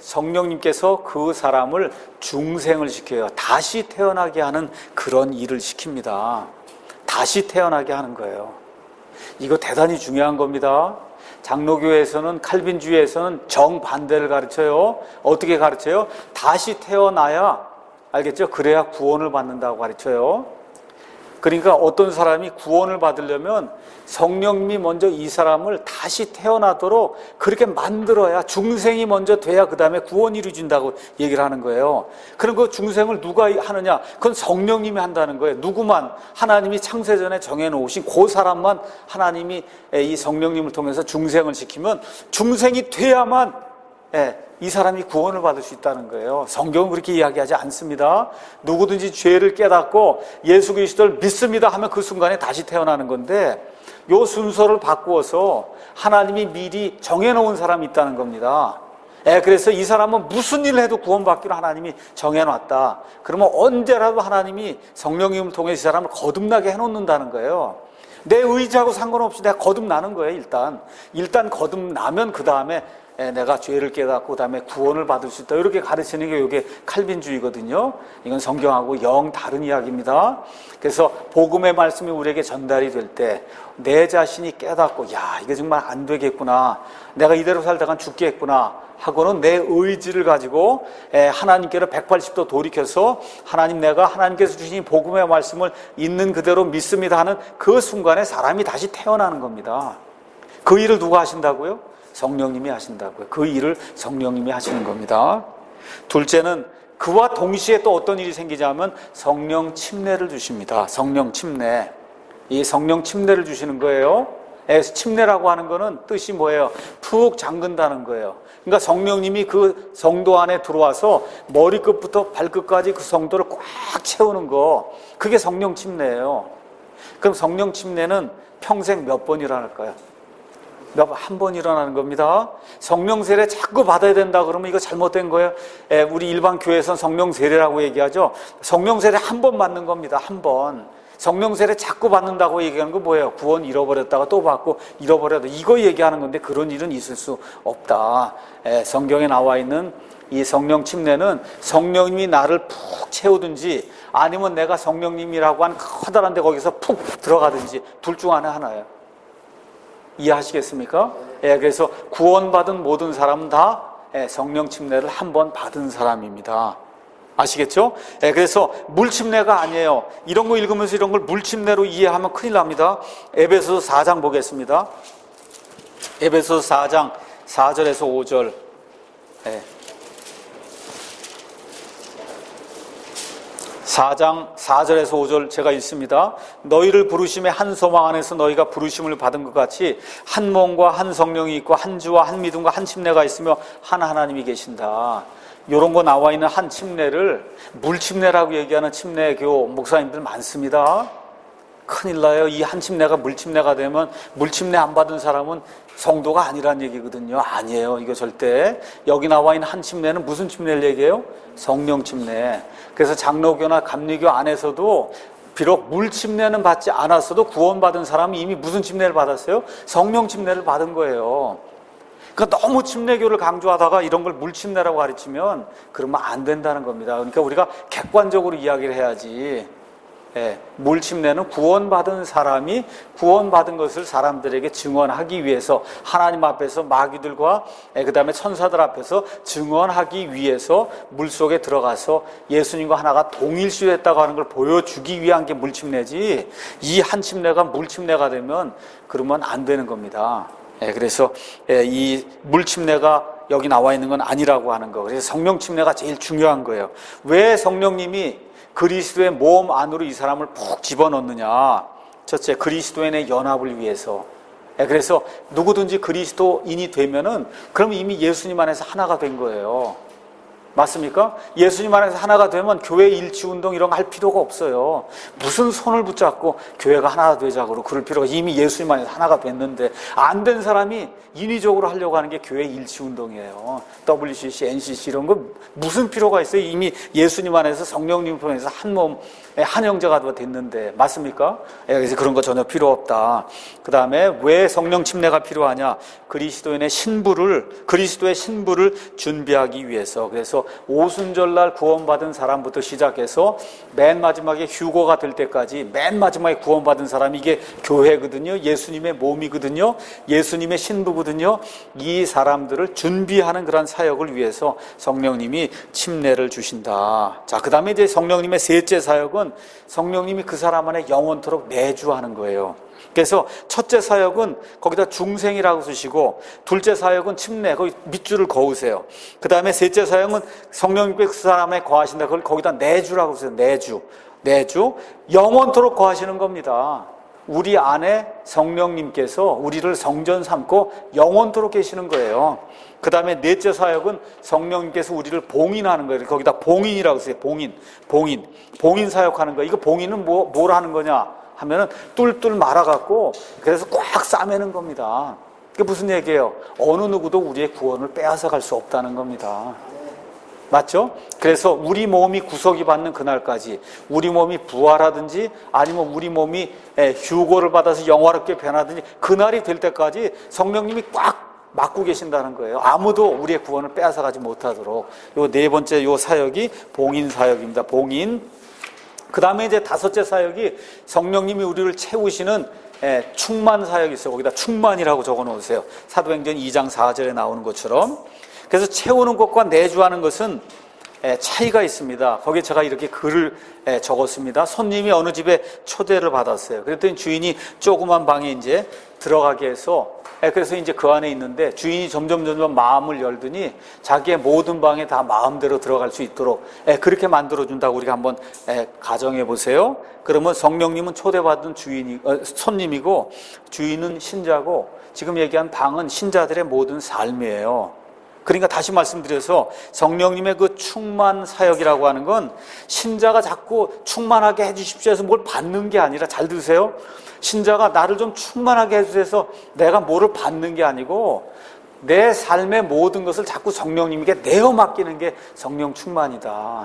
성령님께서 그 사람을 중생을 시켜요. 다시 태어나게 하는 그런 일을 시킵니다. 다시 태어나게 하는 거예요. 이거 대단히 중요한 겁니다. 장로교에서는, 칼빈주의에서는 정반대를 가르쳐요. 어떻게 가르쳐요? 다시 태어나야, 알겠죠? 그래야 구원을 받는다고 가르쳐요. 그러니까 어떤 사람이 구원을 받으려면 성령님이 먼저 이 사람을 다시 태어나도록 그렇게 만들어야, 중생이 먼저 돼야 그 다음에 구원이 이루어진다고 얘기를 하는 거예요. 그럼 그 중생을 누가 하느냐? 그건 성령님이 한다는 거예요. 누구만? 하나님이 창세전에 정해놓으신 그 사람만 하나님이 이 성령님을 통해서 중생을 시키면 중생이 돼야만 이 사람이 구원을 받을 수 있다는 거예요. 성경은 그렇게 이야기하지 않습니다. 누구든지 죄를 깨닫고 예수 그리스도를 믿습니다 하면 그 순간에 다시 태어나는 건데, 요 순서를 바꾸어서 하나님이 미리 정해놓은 사람이 있다는 겁니다. 예, 그래서 이 사람은 무슨 일을 해도 구원받기로 하나님이 정해놨다. 그러면 언제라도 하나님이 성령님을 통해 이 사람을 거듭나게 해놓는다는 거예요. 내 의지하고 상관없이 내가 거듭나는 거예요. 일단 일단 거듭나면 그 다음에 내가 죄를 깨닫고 그 다음에 구원을 받을 수 있다, 이렇게 가르치는 게 이게 칼빈주의거든요. 이건 성경하고 영 다른 이야기입니다. 그래서 복음의 말씀이 우리에게 전달이 될 때 내 자신이 깨닫고, 야, 이게 정말 안 되겠구나, 내가 이대로 살다간 죽겠구나 하고는 내 의지를 가지고 하나님께로 백팔십 도 돌이켜서 하나님, 내가 하나님께서 주신 복음의 말씀을 있는 그대로 믿습니다 하는 그 순간에 사람이 다시 태어나는 겁니다. 그 일을 누가 하신다고요? 성령님이 하신다고요. 그 일을 성령님이 하시는 겁니다. 둘째는 그와 동시에 또 어떤 일이 생기냐면 성령 침례를 주십니다. 성령 침례. 이 성령 침례를 주시는 거예요. 침례라고 하는 거는 뜻이 뭐예요? 푹 잠근다는 거예요. 그러니까 성령님이 그 성도 안에 들어와서 머리끝부터 발끝까지 그 성도를 꽉 채우는 거, 그게 성령 침례예요. 그럼 성령 침례는 평생 몇 번 일어날까요? 한 번 일어나는 겁니다. 성령 세례 자꾸 받아야 된다 그러면 이거 잘못된 거예요. 에, 우리 일반 교회에서는 성령 세례라고 얘기하죠. 성령 세례 한 번 받는 겁니다. 한 번. 성령 세례 자꾸 받는다고 얘기하는 건 뭐예요? 구원 잃어버렸다가 또 받고 잃어버려도, 이거 얘기하는 건데 그런 일은 있을 수 없다. 에, 성경에 나와 있는 이 성령 침례는 성령님이 나를 푹 채우든지 아니면 내가 성령님이라고 한 커다란 데 거기서 푹 들어가든지 둘 중 안에 하나예요. 이해하시겠습니까? 예, 그래서 구원받은 모든 사람은 다 성령 침례를 한 번 받은 사람입니다. 아시겠죠? 예, 그래서 물침례가 아니에요. 이런 거 읽으면서 이런 걸 물침례로 이해하면 큰일 납니다. 에베소서 사 장 보겠습니다. 에베소서 사 장 사 절에서 오 절. 네. 사 장 사 절에서 오 절 제가 읽습니다. 너희를 부르심의 한 소망 안에서 너희가 부르심을 받은 것 같이 한 몸과 한 성령이 있고 한 주와 한 믿음과 한 침례가 있으며 한 하나님이 계신다. 이런 거 나와 있는 한 침례를 물침례라고 얘기하는 침례교 목사님들 많습니다. 큰일 나요. 이 한 침례가 물침례가 되면 물침례 안 받은 사람은 성도가 아니란 얘기거든요. 아니에요. 이거 절대. 여기 나와 있는 한 침례는 무슨 침례를 얘기해요? 성령 침례. 그래서 장로교나 감리교 안에서도 비록 물 침례는 받지 않았어도 구원받은 사람은 이미 무슨 침례를 받았어요? 성령 침례를 받은 거예요. 그러니까 너무 침례교를 강조하다가 이런 걸 물침례라고 가르치면 그러면 안 된다는 겁니다. 그러니까 우리가 객관적으로 이야기를 해야지. 예, 물침례는 구원받은 사람이 구원받은 것을 사람들에게 증언하기 위해서 하나님 앞에서 마귀들과 예, 그 다음에 천사들 앞에서 증언하기 위해서 물속에 들어가서 예수님과 하나가 동일시됐다고 하는 걸 보여주기 위한 게 물침례지, 이 한 침례가 물침례가 되면 그러면 안 되는 겁니다. 예, 그래서 예, 이 물침례가 여기 나와 있는 건 아니라고 하는 거. 그래서 성령 침례가 제일 중요한 거예요. 왜 성령님이 그리스도의 몸 안으로 이 사람을 푹 집어넣느냐? 첫째, 그리스도인의 연합을 위해서. 그래서 누구든지 그리스도인이 되면은 그럼 이미 예수님 안에서 하나가 된 거예요. 맞습니까? 예수님 안에서 하나가 되면 교회 일치운동 이런 거 할 필요가 없어요. 무슨 손을 붙잡고 교회가 하나 되자고 그럴 필요가, 이미 예수님 안에서 하나가 됐는데 안 된 사람이 인위적으로 하려고 하는 게 교회 일치운동이에요. 더블유씨씨, 엔씨씨 이런 거 무슨 필요가 있어요? 이미 예수님 안에서 성령님 통해서 한 몸, 한 형제가 됐는데. 맞습니까? 그래서 그런 거 전혀 필요 없다. 그 다음에 왜 성령 침례가 필요하냐? 그리스도인의 신부를, 그리스도의 신부를 준비하기 위해서. 그래서 오순절날 구원받은 사람부터 시작해서 맨 마지막에 휴거가 될 때까지 맨 마지막에 구원받은 사람이 이게 교회거든요. 예수님의 몸이거든요. 예수님의 신부거든요. 이 사람들을 준비하는 그런 사역을 위해서 성령님이 침례를 주신다. 자, 그 다음에 이제 성령님의 셋째 사역은 성령님이 그 사람 안에 영원토록 내주하는 거예요. 그래서 첫째 사역은 거기다 중생이라고 쓰시고, 둘째 사역은 침례, 거기 밑줄을 그으세요. 그 다음에 셋째 사역은 성령님께서 그 사람에 거하신다, 그걸 거기다 내주라고 쓰세요. 내주, 내주, 영원토록 거하시는 겁니다. 우리 안에 성령님께서 우리를 성전 삼고 영원토록 계시는 거예요. 그 다음에 넷째 사역은 성령님께서 우리를 봉인하는 거예요. 거기다 봉인이라고 써요. 봉인, 봉인, 봉인 사역하는 거예요. 이거 봉인은 뭐, 뭘 하는 거냐 하면은 뚫뚫 말아갖고 그래서 꽉 싸매는 겁니다. 그게 무슨 얘기예요? 어느 누구도 우리의 구원을 빼앗아 갈 수 없다는 겁니다. 맞죠? 그래서 우리 몸이 구속이 받는 그날까지, 우리 몸이 부활하든지 아니면 우리 몸이 휴고를 받아서 영화롭게 변하든지 그날이 될 때까지 성령님이 꽉 막고 계신다는 거예요. 아무도 우리의 구원을 빼앗아가지 못하도록. 요 네 번째 요 사역이 봉인 사역입니다. 봉인. 그 다음에 이제 다섯째 사역이 성령님이 우리를 채우시는 예, 충만 사역이 있어요. 거기다 충만이라고 적어 놓으세요. 사도행전 이 장 사 절에 나오는 것처럼. 그래서 채우는 것과 내주하는 것은 예, 차이가 있습니다. 거기에 제가 이렇게 글을 예, 적었습니다. 손님이 어느 집에 초대를 받았어요. 그랬더니 주인이 조그만 방에 이제 들어가게 해서, 예, 그래서 이제 그 안에 있는데 주인이 점점 점점 마음을 열더니 자기의 모든 방에 다 마음대로 들어갈 수 있도록 예, 그렇게 만들어준다고 우리가 한번 예, 가정해 보세요. 그러면 성령님은 초대받은 주인이, 어, 손님이고 주인은 신자고, 지금 얘기한 방은 신자들의 모든 삶이에요. 그러니까 다시 말씀드려서 성령님의 그 충만 사역이라고 하는 건 신자가 자꾸 충만하게 해주십시오 해서 뭘 받는 게 아니라, 잘 들으세요, 신자가 나를 좀 충만하게 해주셔서 내가 뭐를 받는 게 아니고 내 삶의 모든 것을 자꾸 성령님에게 내어 맡기는 게 성령 충만이다.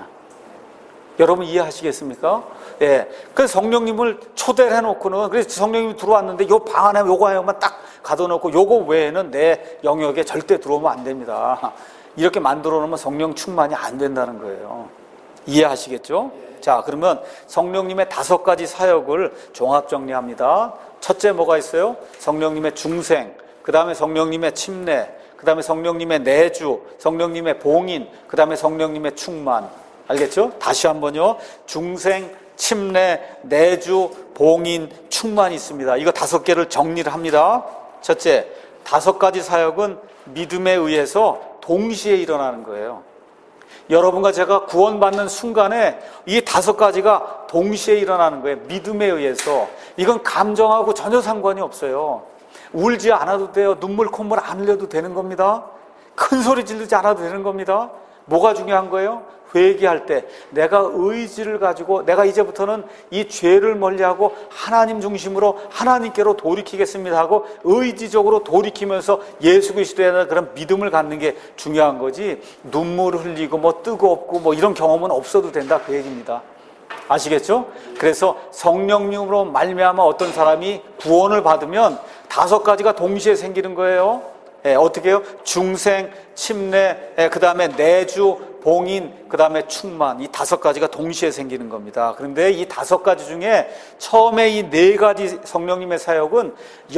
여러분 이해하시겠습니까? 예. 그래서 성령님을 초대를 해놓고는, 그래서 성령님이 들어왔는데 요 방 안에 요거 하나만 딱 가둬놓고 요거 외에는 내 영역에 절대 들어오면 안 됩니다. 이렇게 만들어 놓으면 성령 충만이 안 된다는 거예요. 이해하시겠죠? 자, 그러면 성령님의 다섯 가지 사역을 종합 정리합니다. 첫째 뭐가 있어요? 성령님의 중생, 그 다음에 성령님의 침례, 그 다음에 성령님의 내주, 성령님의 봉인, 그 다음에 성령님의 충만. 알겠죠? 다시 한번요. 중생, 침례, 내주, 봉인, 충만이 있습니다. 이거 다섯 개를 정리를 합니다. 첫째, 다섯 가지 사역은 믿음에 의해서 동시에 일어나는 거예요. 여러분과 제가 구원받는 순간에 이 다섯 가지가 동시에 일어나는 거예요. 믿음에 의해서. 이건 감정하고 전혀 상관이 없어요. 울지 않아도 돼요. 눈물 콧물 안 흘려도 되는 겁니다. 큰 소리 지르지 않아도 되는 겁니다. 뭐가 중요한 거예요? 회개할 때 내가 의지를 가지고 내가 이제부터는 이 죄를 멀리하고 하나님 중심으로 하나님께로 돌이키겠습니다 하고 의지적으로 돌이키면서 예수 그리스도에 대한 그런 믿음을 갖는 게 중요한 거지, 눈물을 흘리고 뭐 뜨겁고 뭐 이런 경험은 없어도 된다, 그 얘기입니다. 아시겠죠? 그래서 성령님으로 말미암아 어떤 사람이 구원을 받으면 다섯 가지가 동시에 생기는 거예요. 예, 어떻게 해요? 중생, 침례, 예, 그 다음에 내주, 봉인, 그 다음에 충만, 이 다섯 가지가 동시에 생기는 겁니다. 그런데 이 다섯 가지 중에 처음에 이 네 가지 성령님의 사역은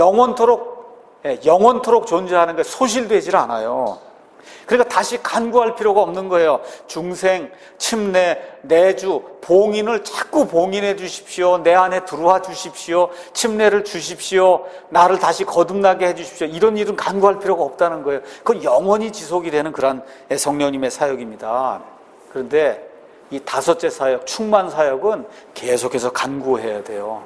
영원토록, 예, 영원토록 존재하는 게 소실되질 않아요. 그러니까 다시 간구할 필요가 없는 거예요. 중생, 침례, 내주, 봉인을 자꾸 봉인해 주십시오. 내 안에 들어와 주십시오. 침례를 주십시오. 나를 다시 거듭나게 해 주십시오. 이런 일은 간구할 필요가 없다는 거예요. 그건 영원히 지속이 되는 그런 성령님의 사역입니다. 그런데 이 다섯째 사역, 충만 사역은 계속해서 간구해야 돼요.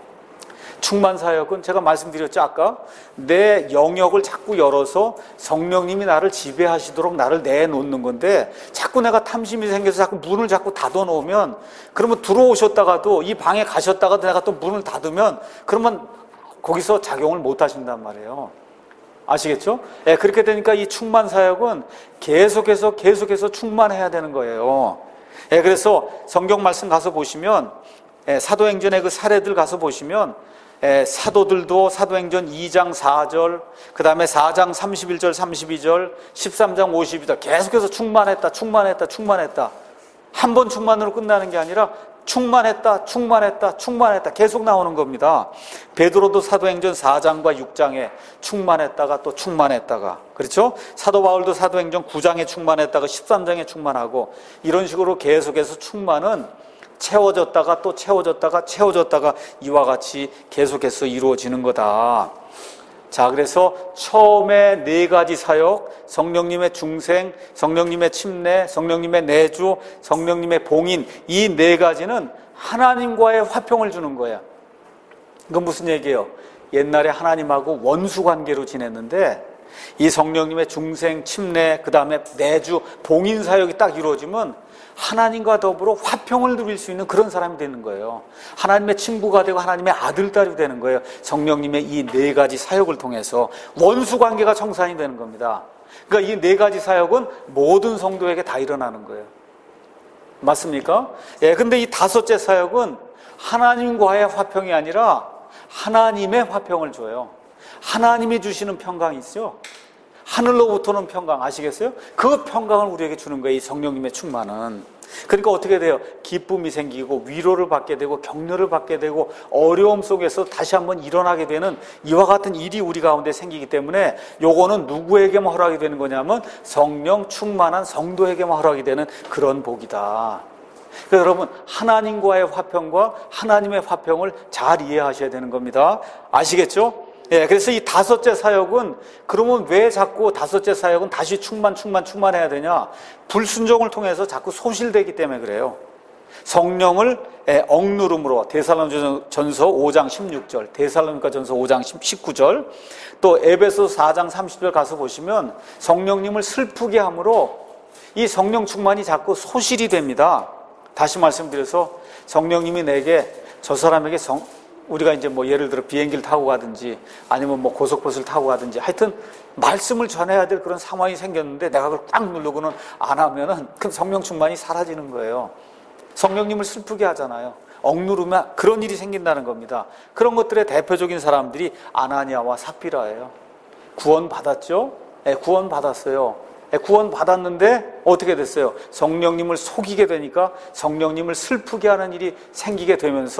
충만 사역은 제가 말씀드렸죠, 아까. 내 영역을 자꾸 열어서 성령님이 나를 지배하시도록 나를 내놓는 건데, 자꾸 내가 탐심이 생겨서 자꾸 문을 자꾸 닫아 놓으면, 그러면 들어오셨다가도 이 방에 가셨다가도 내가 또 문을 닫으면, 그러면 거기서 작용을 못 하신단 말이에요. 아시겠죠? 예, 그렇게 되니까 이 충만 사역은 계속해서 계속해서 충만해야 되는 거예요. 예, 그래서 성경 말씀 가서 보시면, 예, 사도행전의 그 사례들 가서 보시면, 에, 사도들도 사도행전 이 장 사 절, 그 다음에 사 장 삼십일 절 삼십이 절, 십삼 장 오십이 절 계속해서 충만했다 충만했다 충만했다. 한 번 충만으로 끝나는 게 아니라 충만했다 충만했다 충만했다 계속 나오는 겁니다. 베드로도 사도행전 사 장과 육 장에 충만했다가 또 충만했다가, 그렇죠? 사도 바울도 사도행전 구 장에 충만했다가 십삼 장에 충만하고, 이런 식으로 계속해서 충만은 채워졌다가 또 채워졌다가 채워졌다가 이와 같이 계속해서 이루어지는 거다. 자, 그래서 처음에 네 가지 사역, 성령님의 중생, 성령님의 침례, 성령님의 내주, 성령님의 봉인, 이 네 가지는 하나님과의 화평을 주는 거야. 이건 무슨 얘기예요? 옛날에 하나님하고 원수 관계로 지냈는데 이 성령님의 중생, 침례, 그 다음에 내주, 봉인 사역이 딱 이루어지면 하나님과 더불어 화평을 누릴 수 있는 그런 사람이 되는 거예요. 하나님의 친구가 되고 하나님의 아들딸이 되는 거예요. 성령님의 이 네 가지 사역을 통해서 원수 관계가 청산이 되는 겁니다. 그러니까 이 네 가지 사역은 모든 성도에게 다 일어나는 거예요. 맞습니까? 예, 근데 이 다섯째 사역은 하나님과의 화평이 아니라 하나님의 화평을 줘요. 하나님이 주시는 평강이 있죠. 하늘로부터는 평강, 아시겠어요? 그 평강을 우리에게 주는 거예요, 이 성령님의 충만은. 그러니까 어떻게 돼요? 기쁨이 생기고 위로를 받게 되고 격려를 받게 되고 어려움 속에서 다시 한번 일어나게 되는 이와 같은 일이 우리 가운데 생기기 때문에, 요거는 누구에게만 허락이 되는 거냐면 성령 충만한 성도에게만 허락이 되는 그런 복이다. 그러니까 여러분, 하나님과의 화평과 하나님의 화평을 잘 이해하셔야 되는 겁니다. 아시겠죠? 예, 그래서 이 다섯째 사역은, 그러면 왜 자꾸 다섯째 사역은 다시 충만, 충만, 충만해야 되냐? 불순종을 통해서 자꾸 소실되기 때문에 그래요. 성령을 예, 억누름으로, 데살로니가전서 오 장 십육 절, 데살로니가전서 오 장 십구 절, 또 에베소 사 장 삼십 절 가서 보시면 성령님을 슬프게 함으로 이 성령 충만이 자꾸 소실이 됩니다. 다시 말씀드려서 성령님이 내게, 저 사람에게 성, 우리가 이제 뭐 예를 들어 비행기를 타고 가든지 아니면 뭐 고속버스를 타고 가든지 하여튼 말씀을 전해야 될 그런 상황이 생겼는데 내가 그걸 꽉 누르고는 안 하면은 그럼 성령 충만이 사라지는 거예요. 성령님을 슬프게 하잖아요. 억누르면 그런 일이 생긴다는 겁니다. 그런 것들의 대표적인 사람들이 아나니아와 삽비라예요. 구원 받았죠? 네, 구원 받았어요. 네, 구원 받았는데 어떻게 됐어요? 성령님을 속이게 되니까 성령님을 슬프게 하는 일이 생기게 되면서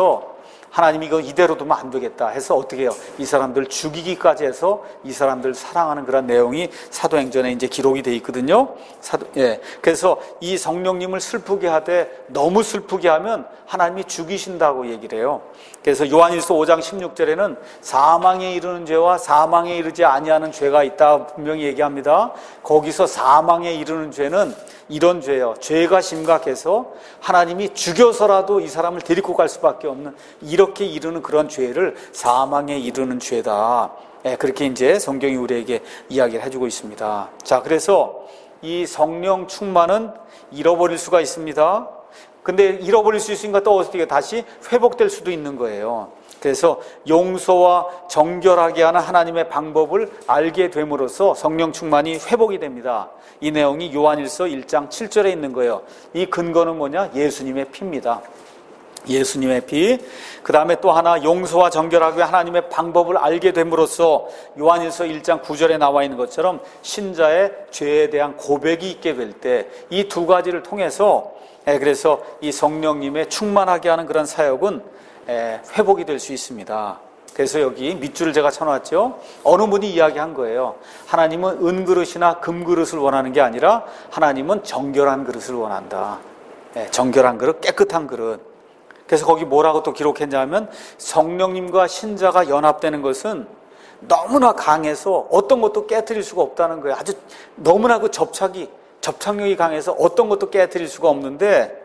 하나님이 이거 이대로 두면 안 되겠다 해서 어떻게 해요? 이 사람들 죽이기까지 해서 이 사람들 사랑하는 그런 내용이 사도행전에 이제 기록이 돼 있거든요. 사도, 예. 그래서 이 성령님을 슬프게 하되 너무 슬프게 하면 하나님이 죽이신다고 얘기를 해요. 그래서 요한일서 오 장 십육 절에는 사망에 이르는 죄와 사망에 이르지 아니하는 죄가 있다 분명히 얘기합니다. 거기서 사망에 이르는 죄는 이런 죄예요. 죄가 심각해서 하나님이 죽여서라도 이 사람을 데리고 갈 수밖에 없는 이렇게 이르는 그런 죄를 사망에 이르는 죄다. 예, 그렇게 이제 성경이 우리에게 이야기를 해주고 있습니다. 자, 그래서 이 성령 충만은 잃어버릴 수가 있습니다. 근데 잃어버릴 수 있으니까 또 어떻게 다시 회복될 수도 있는 거예요. 그래서 용서와 정결하게 하는 하나님의 방법을 알게 됨으로써 성령 충만이 회복이 됩니다. 이 내용이 요한일서 일 장 칠 절에 있는 거예요. 이 근거는 뭐냐? 예수님의 피입니다. 예수님의 피. 그 다음에 또 하나 용서와 정결하게 하나님의 방법을 알게 됨으로써 요한일서 일 장 구 절에 나와 있는 것처럼 신자의 죄에 대한 고백이 있게 될 때 이 두 가지를 통해서 그래서 이 성령님의 충만하게 하는 그런 사역은 회복이 될 수 있습니다. 그래서 여기 밑줄을 제가 쳐놨죠. 어느 분이 이야기한 거예요. 하나님은 은그릇이나 금그릇을 원하는 게 아니라 하나님은 정결한 그릇을 원한다. 정결한 그릇, 깨끗한 그릇. 그래서 거기 뭐라고 또 기록했냐면 성령님과 신자가 연합되는 것은 너무나 강해서 어떤 것도 깨트릴 수가 없다는 거예요. 아주 너무나 그 접착이 접착력이 강해서 어떤 것도 깨트릴 수가 없는데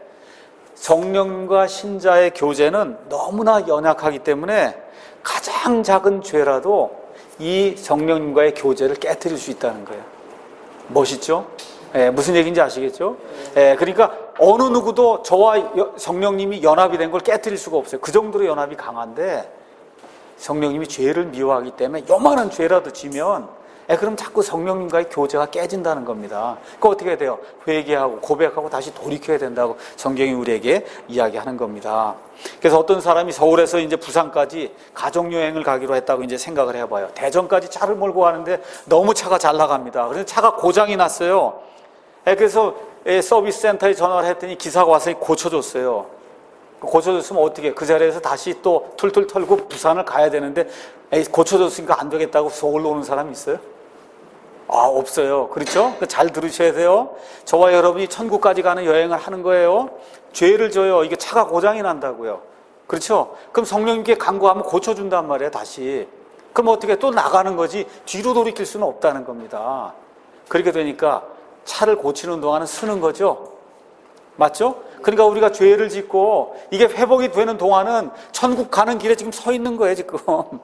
성령과 신자의 교제는 너무나 연약하기 때문에 가장 작은 죄라도 이 성령님과의 교제를 깨트릴 수 있다는 거예요. 멋있죠? 예, 무슨 얘기인지 아시겠죠? 예, 그러니까 어느 누구도 저와 성령님이 연합이 된 걸 깨트릴 수가 없어요. 그 정도로 연합이 강한데 성령님이 죄를 미워하기 때문에 요만한 죄라도 지면 예, 그럼 자꾸 성령님과의 교제가 깨진다는 겁니다. 그거 어떻게 해야 돼요? 회개하고 고백하고 다시 돌이켜야 된다고 성경이 우리에게 이야기하는 겁니다. 그래서 어떤 사람이 서울에서 이제 부산까지 가족여행을 가기로 했다고 이제 생각을 해봐요. 대전까지 차를 몰고 가는데 너무 차가 잘 나갑니다. 그래서 차가 고장이 났어요. 예, 그래서 서비스 센터에 전화를 했더니 기사가 와서 고쳐줬어요. 고쳐줬으면 어떻게 그 자리에서 다시 또 툴툴 털고 부산을 가야 되는데 에이, 고쳐줬으니까 안 되겠다고 서울로 오는 사람이 있어요? 아, 없어요. 그렇죠? 잘 들으셔야 돼요. 저와 여러분이 천국까지 가는 여행을 하는 거예요. 죄를 져요. 이게 차가 고장이 난다고요. 그렇죠? 그럼 성령님께 간구하면 고쳐준단 말이에요, 다시. 그럼 어떻게 또 나가는 거지 뒤로 돌이킬 수는 없다는 겁니다. 그렇게 되니까 차를 고치는 동안은 쓰는 거죠. 맞죠? 그러니까 우리가 죄를 짓고 이게 회복이 되는 동안은 천국 가는 길에 지금 서 있는 거예요, 지금.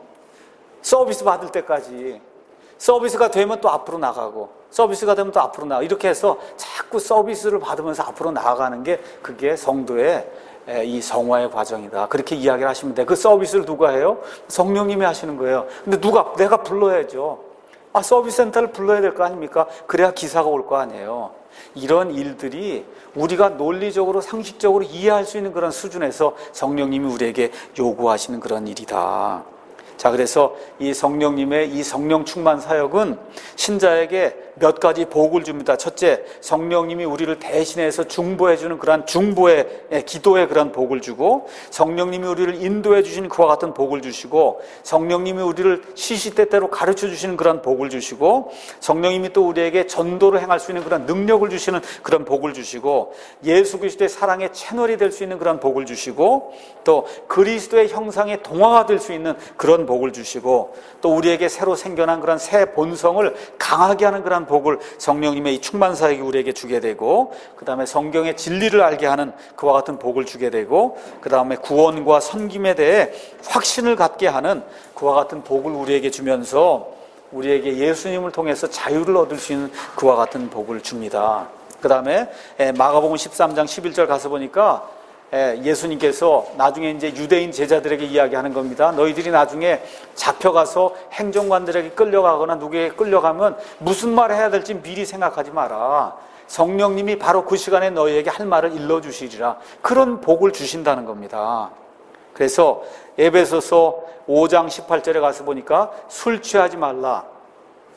서비스 받을 때까지. 서비스가 되면 또 앞으로 나가고 서비스가 되면 또 앞으로 나가고 이렇게 해서 자꾸 서비스를 받으면서 앞으로 나아가는 게 그게 성도의 이 성화의 과정이다. 그렇게 이야기를 하시면 돼. 그 서비스를 누가 해요? 성령님이 하시는 거예요. 근데 누가? 내가 불러야죠. 아, 서비스 센터를 불러야 될 거 아닙니까? 그래야 기사가 올 거 아니에요. 이런 일들이 우리가 논리적으로 상식적으로 이해할 수 있는 그런 수준에서 성령님이 우리에게 요구하시는 그런 일이다. 자, 그래서 이 성령님의 이 성령 충만 사역은 신자에게 몇 가지 복을 줍니다. 첫째, 성령님이 우리를 대신해서 중보해 주는 그러한 중보의 기도의 그런 복을 주고, 성령님이 우리를 인도해 주시는 그와 같은 복을 주시고, 성령님이 우리를 시시때때로 가르쳐 주시는 그런 복을 주시고, 성령님이 또 우리에게 전도를 행할 수 있는 그런 능력을 주시는 그런 복을 주시고, 예수 그리스도의 사랑의 채널이 될 수 있는 그런 복을 주시고, 또 그리스도의 형상의 동화가 될 수 있는 그런 복을 주시고, 또 우리에게 새로 생겨난 그런 새 본성을 강하게 하는 그런 복을 성령님의 이 충만 사역이 우리에게 주게 되고, 그 다음에 성경의 진리를 알게 하는 그와 같은 복을 주게 되고, 그 다음에 구원과 섬김에 대해 확신을 갖게 하는 그와 같은 복을 우리에게 주면서 우리에게 예수님을 통해서 자유를 얻을 수 있는 그와 같은 복을 줍니다. 그 다음에 마가복음 십삼 장 십일 절 가서 보니까 예수님께서 나중에 이제 유대인 제자들에게 이야기하는 겁니다. 너희들이 나중에 잡혀가서 행정관들에게 끌려가거나 누구에게 끌려가면 무슨 말을 해야 될지 미리 생각하지 마라. 성령님이 바로 그 시간에 너희에게 할 말을 일러주시리라. 그런 복을 주신다는 겁니다. 그래서 에베소서 오 장 십팔 절에 가서 보니까 술 취하지 말라.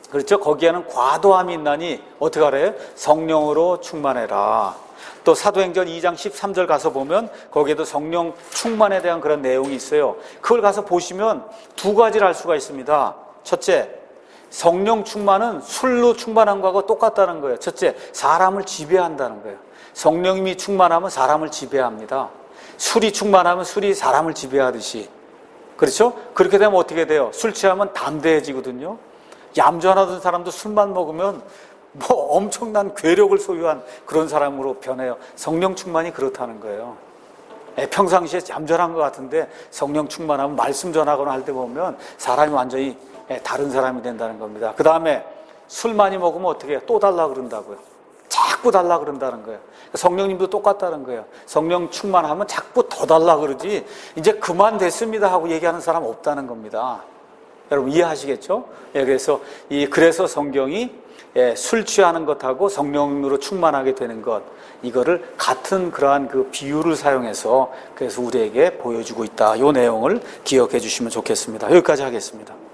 그렇죠? 거기에는 과도함이 있나니 어떻게 하래요? 성령으로 충만해라. 또 사도행전 이 장 십삼 절 가서 보면 거기에도 성령 충만에 대한 그런 내용이 있어요. 그걸 가서 보시면 두 가지를 알 수가 있습니다. 첫째, 성령 충만은 술로 충만한 거하고 똑같다는 거예요. 첫째, 사람을 지배한다는 거예요. 성령님이 충만하면 사람을 지배합니다. 술이 충만하면 술이 사람을 지배하듯이. 그렇죠? 그렇게 되면 어떻게 돼요? 술 취하면 담대해지거든요. 얌전하던 사람도 술만 먹으면 뭐 엄청난 괴력을 소유한 그런 사람으로 변해요. 성령 충만이 그렇다는 거예요. 평상시에 얌전한 것 같은데 성령 충만하면 말씀 전하거나 할 때 보면 사람이 완전히 다른 사람이 된다는 겁니다. 그 다음에 술 많이 먹으면 어떻게 해요? 또 달라 그런다고요. 자꾸 달라 그런다는 거예요. 성령님도 똑같다는 거예요. 성령 충만하면 자꾸 더 달라 그러지 이제 그만 됐습니다 하고 얘기하는 사람 없다는 겁니다. 여러분 이해하시겠죠? 예, 그래서 이 그래서 성경이 예, 술 취하는 것하고 성령으로 충만하게 되는 것, 이거를 같은 그러한 그 비유를 사용해서 그래서 우리에게 보여주고 있다. 이 내용을 기억해 주시면 좋겠습니다. 여기까지 하겠습니다.